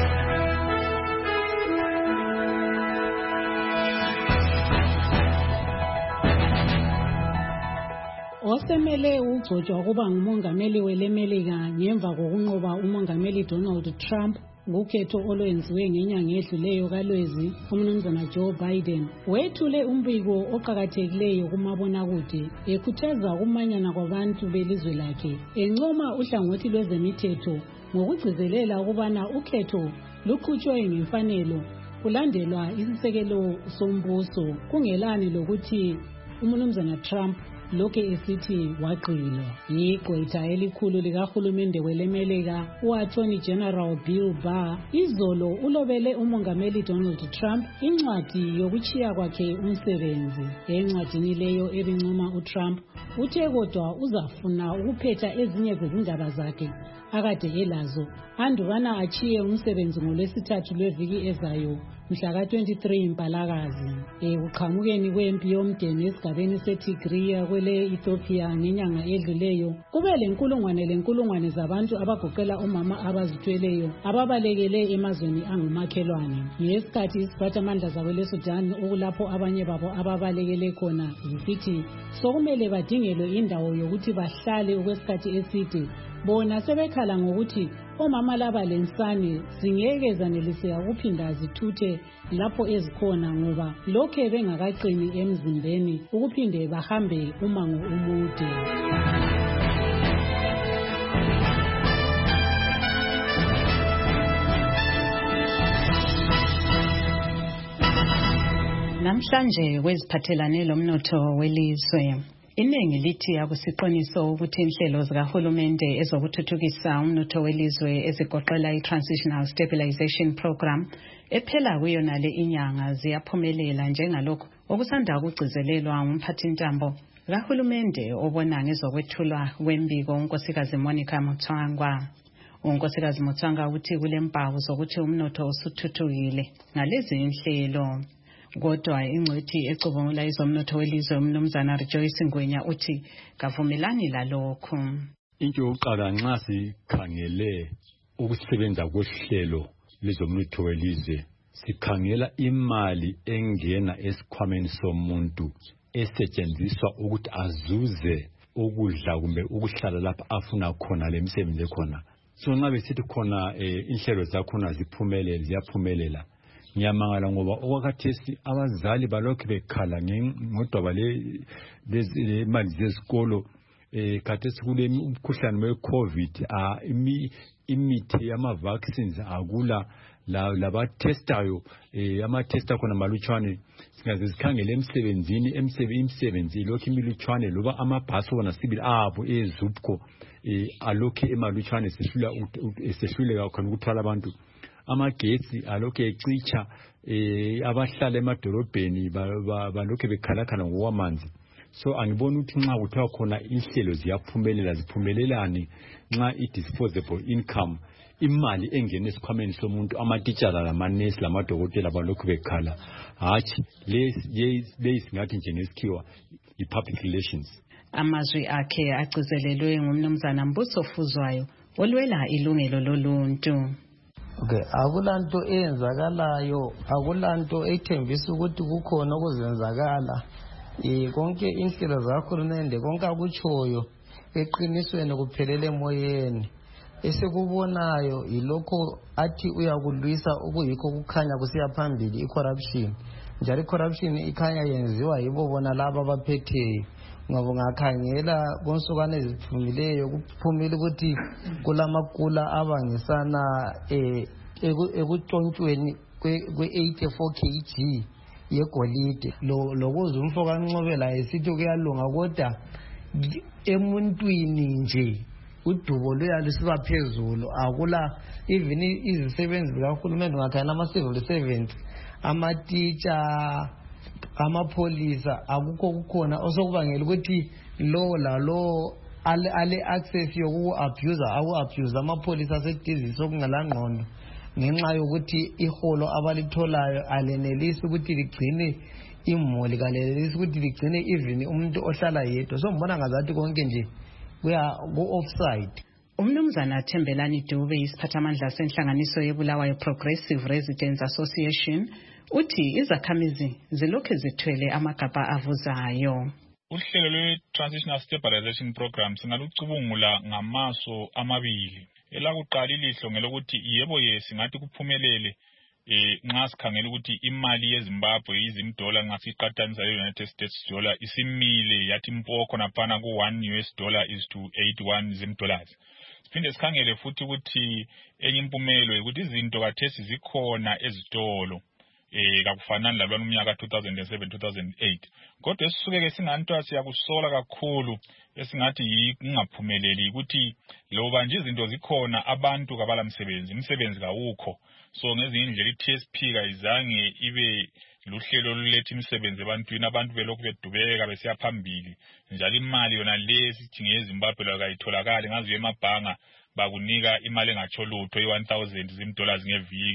Osemele ugcotshwa kuba ngumongameli weleMelika ngemva kokunqoba umongameli Donald Trump ngukhetho olwenziwe ngenyanga edluleyo kaLwezi, umnumzana Joe Biden wethule umbiko oqhakathekileyo kumabonakude ekhuthaza ukumanyana kwabantu belizwe lakhe, encoma uhlangothi lwezemithetho ngokugcizelela ukubana ukhetho luqhutshwe ngemfanelo kulandelwa isisekelo sombuso, kungelani lokuthi umnumzana Trump lokhe esithi waqilwa. Igqwetha elikhulu likahulumende weleMelika u-Attorney General Bill Barr izolo ulobele umongameli Donald Trump incwadi yokutshiya kwakhe umsebenzi. Encwadini leyo ebincoma uTrump uthe kodwa uzafuna ukuphetha ezinye zezindaba zakhe akade elazo andukana achiye umsebenzi ngolwesithathu lweviki ezayo mhla ka-23 Mpalakazi. Kuqhamukeni kwempi yomdeni esigabeni seTigray kwele Ethiopia ngenyanga edluleyo, kube lenkulungwane zabantu abagoqela omama abazithweleyo ababalekele emazweni angumakhelwane. Ngesikhathi isiphathamandla zakweleSudan okulapho abanye babo ababalekele khona zisithi sokumele badingelwe indawo yokuthi bahlale okwesikhathi eside, bona sebekhala ngokuthi omama laba lensane zingeke zaneliseka ukuphinda zithuthe lapho ezikhona ngoba lokhe bengakaqini emzimbeni ukuphinde bahambe umango umude. Namhlanje kweziphathelane lomnotho welizwe, iningi lithi akusiqiniso ukuthi inhlelo zikahulumende ezokuthuthukisa umnotho welizwe ezigoqela i-Transitional Stabilization Program ephela kuyona le inyanga ziyaphumelela njengalokho okusanda ukugcizelelwa ngumphathintambo kahulumende obona ngezokwethulwa kwembiko unkosikazi Monica Mutswangwa. Unkosikazi Mutswangwa uthi kulempawu zokuthi umnotho usuthuthukile ngalezi inhlelo. Kodwa ingcwethi ecubungula izomnotho welizwe umnumzana Rejoice Ngwenya uthi kavumelani lalokho. Into yokuqala nxa sikhangele ukusebenza kwehlelo lezomnotho welizwe, sikhangela imali engena esikhwameni somuntu esetshenziswa ukuthi azuze ukudla kumbe ukuhlala lapha afuna khona lemisebenzi ekhona. So nxa besithi khona inhlelo zakhona ziyaphumelela, ngiyamangala ngoba okwakhathesi abazali balokhu bekhala ngodaba lemali zesikolo. Khathesi kule umkhuhlane we-COVID, imithi yama-vaccines akula, labatestayo ama-testa khona malutshwane. Singaze sikhangele emsebenzini, imisebenzi lokhu imilutshwane loba amabhasi wona sibili abo ezupco alokhu emalutshwane sehluleka khona ukuthwala abantu. Amagetsi alokhu ecitsha, abahlala emadolobheni balokhu bekhalakhala ngokwamanzi. So angibona ukuthi nxa kuthiwa khona inhlelo ziphumelelane nxa i-disposable income, imali engena esikhwameni somuntu, amatitshala lamanesi lamadokotela balokhu bekhala, hatshi leyisingathi njengesikhiwa i-public relations. Amazwi akhe agcizelelwe ngumnumzana Mbuso Fuzwayo olwela ilungelo loluntu. Okay, akulanto eyenzakalayo, akulanto ethembisa ukuthi kukhona okuzenzakala. Konke inhlelo zahulumende konke akutshoyo eqinisweni kuphelele emoyeni. Esekubonayo yilokho athi uyakulwisa okuyikho kukhanya kusiya phambili i-corruption. Njalo i-corruption ikhanya yenziwa yibo bona laba abaphetheyo. Ngoba ngakhangela konsukane eziphumileyo kuphumile ukuthi kulamakula abangisana ekutshontshweni kwe-84 kg yegolide. Lokuze umfo kaNcobela esithi kuyalunga kodwa emuntwini nje udubo luyalusiba phezulu. Akula even izisebenzi zikahulumende ngakhana ama-civil servants, amatitsha, amapholisa, akukho kukhona osokubangela ukuthi lo ale-access yoku-abuse amapholisa asedizini sokungalangqondo ngenxa yokuthi iholo abalitolayo alenelisi ukuthi ligcine imuli, kalenelisi ukuthi ligcine even umuntu ohlala yedwa. So mbona ngazathi konke nje kuya ku-offside. Umnumzana Thembelani Dube, isiphathamandla senhlanganiso yeBulawayo Progressive Residents Association, uthi izakhamizi zilokhu zithwele amagabha avuzayo. Uhlelo lwe-Transitional Stabilization Program singalucubungula ngamaso amabili. Elakuqala ilihlo ngelokuthi yebo singathi kuphumelele nxa sikhangela ukuthi imali yeZimbabwe $, nxa siqhathanisa le-United States dollar isimile yathi mpo khonaphana ku$1 is to $81. Siphinde sikhangele futhi ukuthi enye impumelo ukuthi izinto kathesi zikhona ezitolo kakufanani lalwana umnyaka 2007-2008. Kodwa esisuke singanto siyakusola kakhulu esingathi yingaphumeleli ukuthi loba nje izinto zikhona abantu kabala umsebenzi kawukho. So ngezinye indlela i-TSP kayizange ibe luhlelo oluletha imisebenzi ebantwini, abantu belokhu bedubeka besiya phambili. Njalo imali yona lesithi ngeZimbabwe lakayitholakala ngazi emabhanga bakunika imali engatsho lutho $1,000 ngeviki.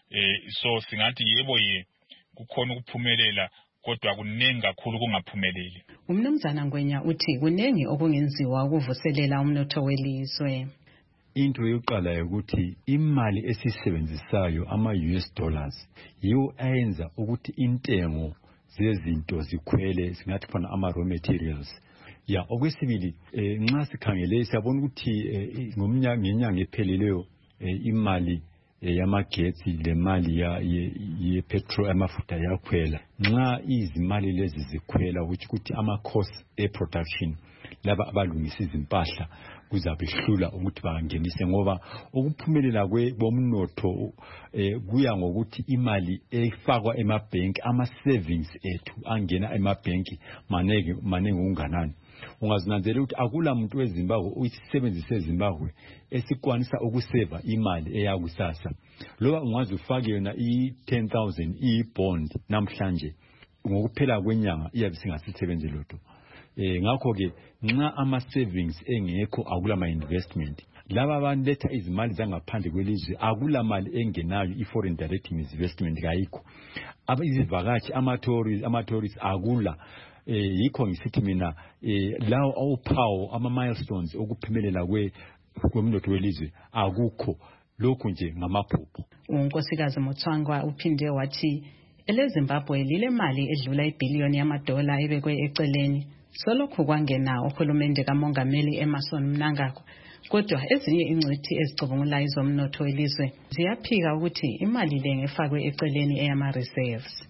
So singathi yebo kukhona ukuphumelela kodwa kuningi kakhulu kungaphumeleli. Umnumzana Ngwenya uthi kuningi okungenziwa ukuvuselela umnotho welizwe. Into yokuqala ukuthi imali esisebenzisayo ama-US dollars yiwo ayenza ukuthi intengo zezinto zikhwele, singathi khona ama-raw materials. Okwesibili nxa sikhangele siyabona ukuthi ngenyanga ephelileyo imali yamagetsi lemali ye-petrol amafutha yakhwela. Nxa izimali lezi zikhwela ukuthi ama-cost e-production laba abalungisa izimpahla kuzabe hlula ukuthi bangenise, ngoba ukuphumelela bomnotho kuya ngokuthi imali efakwa emabhenki, ama-savings ethu angena emabhenki manenge unganani. Ungazinanzela ukuthi akula muntu weZimbabwe uyisebenzise eZimbabwe esikwanisa ukuseva imali eyakusasa. Loba ungaze ufake yona i-10,000 i-bond namhlanje ngokuphela kwenyanga iyabe singasebenzi lutho. Ngakho ke nxa ama-savings engekho akula ma-investment. Laba abanletha izimali zangaphandle kwelizwe akula mali engenayo, i-foreign direct investment kayikho. Izivakashi ama-tourists akula. Yikho ngisithi mina lawo awuphawu ama-milestones okuphumelela kwemnotho welizwe akukho, lokhu nje ngamaphupho. uNkosikazi Mutswangwa uphinde wathi eleZimbabwe lile mali edlula iBhiliyoni yamadola ebekwe eceleni solokhu kwangena uhulumende kaMongameli Emmerson Mnangagwa. Kodwa ezinye ingcithi ezicubungula izomnotho welizwe ziyaphika ukuthi imali le ngefakwe eceleni eyama-reserves.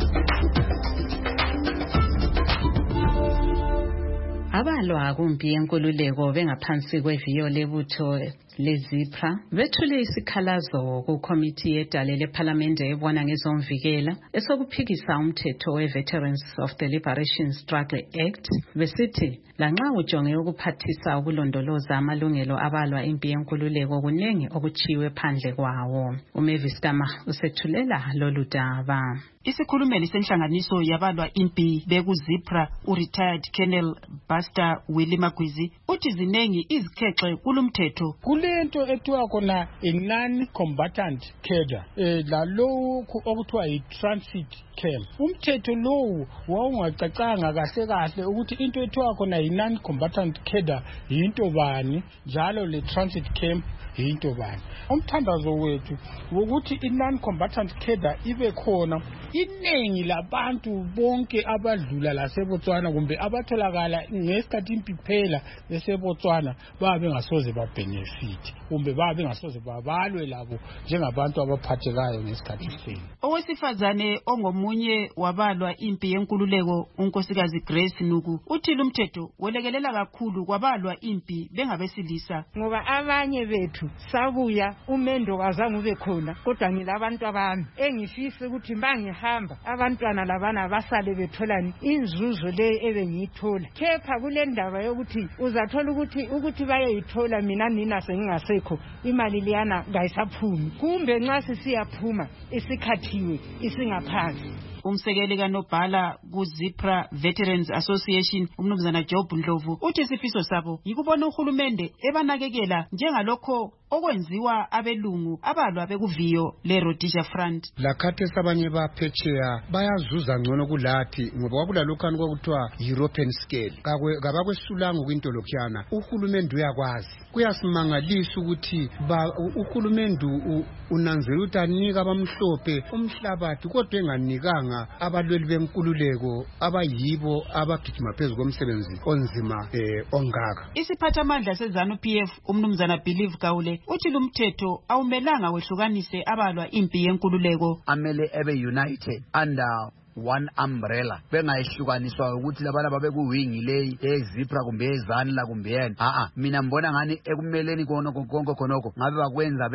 Abalwa kumpi yenkululeko bengaphansi kweviyo lebutho leZIPRA bethule isikhalazo kukomiti yedale lePhalamende ebona ngezomvikela esokuphikisa umthetho we-Veterans of the Liberation Struggle Act besithi lanxa ujonge ukuphathisa ukulondoloza amalungelo abalwa impi yenkululeko kunengi okuchiwe phandle kwawo. uMavis Tama usethulela lolu daba. Isikhulumeli senhlanganiso yabalwa impi bekuZIPRA retired Colonel Buster Willie Magwizi uthi zinengi izikhexe kulumthetho. Kulento ethiwa khona non-combatant cadre lalokhu okuthiwa yi-transit camp. Umthetho lowu wawungacacanga kahle ukuthi into ethiwa khona yi-non-combatant cadre yinto bani njalo le-transit camp yinto bani. Umthandazo wethu wokuthi i-non-combatant cadre ibe khona iningi labantu bonke abadlula laseBotswana kumbe abatholakala ngesikhathi impi phela eseBotswana babe ngasoze babenefit kumbe babe ngasoze babalwe labo njengabantu abaphathekayo ngesikhathi senu. Owesifazane ongomunye wabalwa impi yenkululeko uNkosikazi Grace Nuku uthi lumthetho welekelela kakhulu kwabalwa impi bengabesilisa ngoba abanye bethu sabuya umendo kazange ube khona kodwa ngilabantu abami engifisa ukuthi mangihamba abantwana labana basale betholani inzuzo le ebengiyithola kepha kule ndaba yokuthi uzathola ukuthi bayeyithola mina nina sengingasekho imali liyana kayisaphumi kumbe nxa sisiyaphuma isikhathiwe isingaphansi. Umsekeli kaNobhala kuZIPRA Veterans Association umnumzana Job Ndlovu uthi isifiso sabo yikubona uhulumende ebanakekela njengalokho okwenziwa abelungu abalwa bekuviyo leRhodesia Front. Lakhathi sabanye baphetsheya bayazuza ngcono kulathi ngoba kwakulalokho kwakuthiwa European scale kabakwesulanga kwinto lokhuyana. Uhulumende uyakwazi kuyasimangalisa ukuthi uhulumende unanzela ukuthi anika abamhlophe umhlabathi kodwa enganikanga abalweli benkululeko abayibo abagijima phezu komsebenzi onzima ongaka. Isiphathamandla seZANU-PF umnumzana Believe Kaule uthi lumthetho awumelanga wehlukanise abalwa impi yenkululeko. Amele ebe united under one umbrella bengayihlukaniswa ukuthi labalaba bekuwingi leyi eZIPRA kumbe eZANLA kumbe yena mina mbona ngani ekumeleni konke khonoko ngabe bakwenza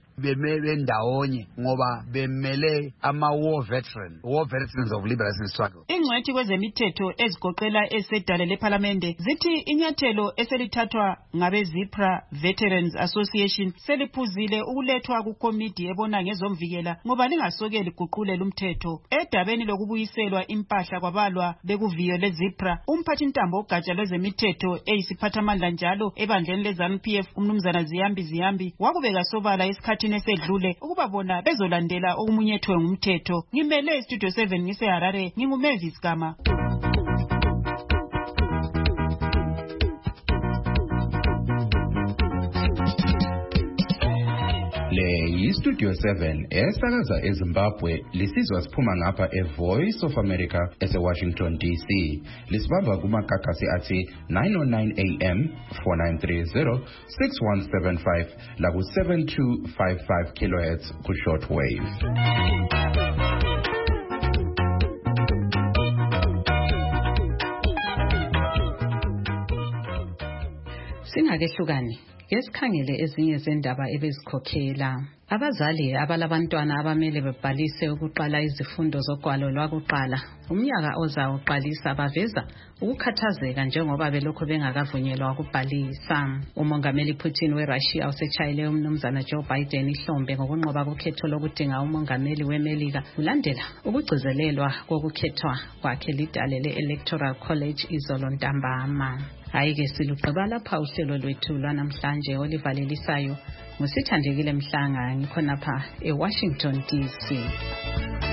bendawonye ngoba bemele war veterans of liberation struggle. Ingcwethi kwezemithetho ezigoqela esedale lePhalamende zithi inyathelo eselithathwa ngabeZIPRA Veterans Association seliphuzile ukulethwa kukomiti ebona ngezomvikela ngoba lingasokeli guqule lumthetho edabeni lokubu ukubuyiselwa impahla kwabalwa bekuviyo lezipra. Umphathintambo ogatsha lwezemithetho eyisiphathamandla njalo ebandleni leZANU-PF umnumzana Ziyambi wakubeka sobala esikhathini esedlule ukuba bona bezolandela okumunyethwe ngumthetho. Ngimele Studio 7 ngiseHarare, nginguMavis Gama. Le yiStudio 7 esakaza eZimbabwe lisizwa siphuma ngapha eVoice of America eseWashington DC. Lisibamba kumakakasi athi 909 AM 4930 6175 la ku 7255 kHz ku shortwave. Singakehlukani ngesikhangele ezinye zendaba ebezikhokhela. Abazali abalabantwana abamele bebhalise ukuqala izifundo zogwalo lwakuqala umnyaka ozayo uqalisa baveza ukukhathazeka njengoba belokho bengakavunyelwa ukubhalisa. Umongameli Putin weRussia usetshayile umnumzana Joe Biden ihlombe ngokunqoba ukhetho lokudinga umongameli weMelika kulandela ukugcizelelwa kokukhethwa kwakhe lidale le-Electoral College izolo ntambama. Hayi-ke silugqiba lapha uhlelo lwethu lwanamhlanje olivalelisayo ngusithandekile Mhlanga ngikhonapha eWashington DC.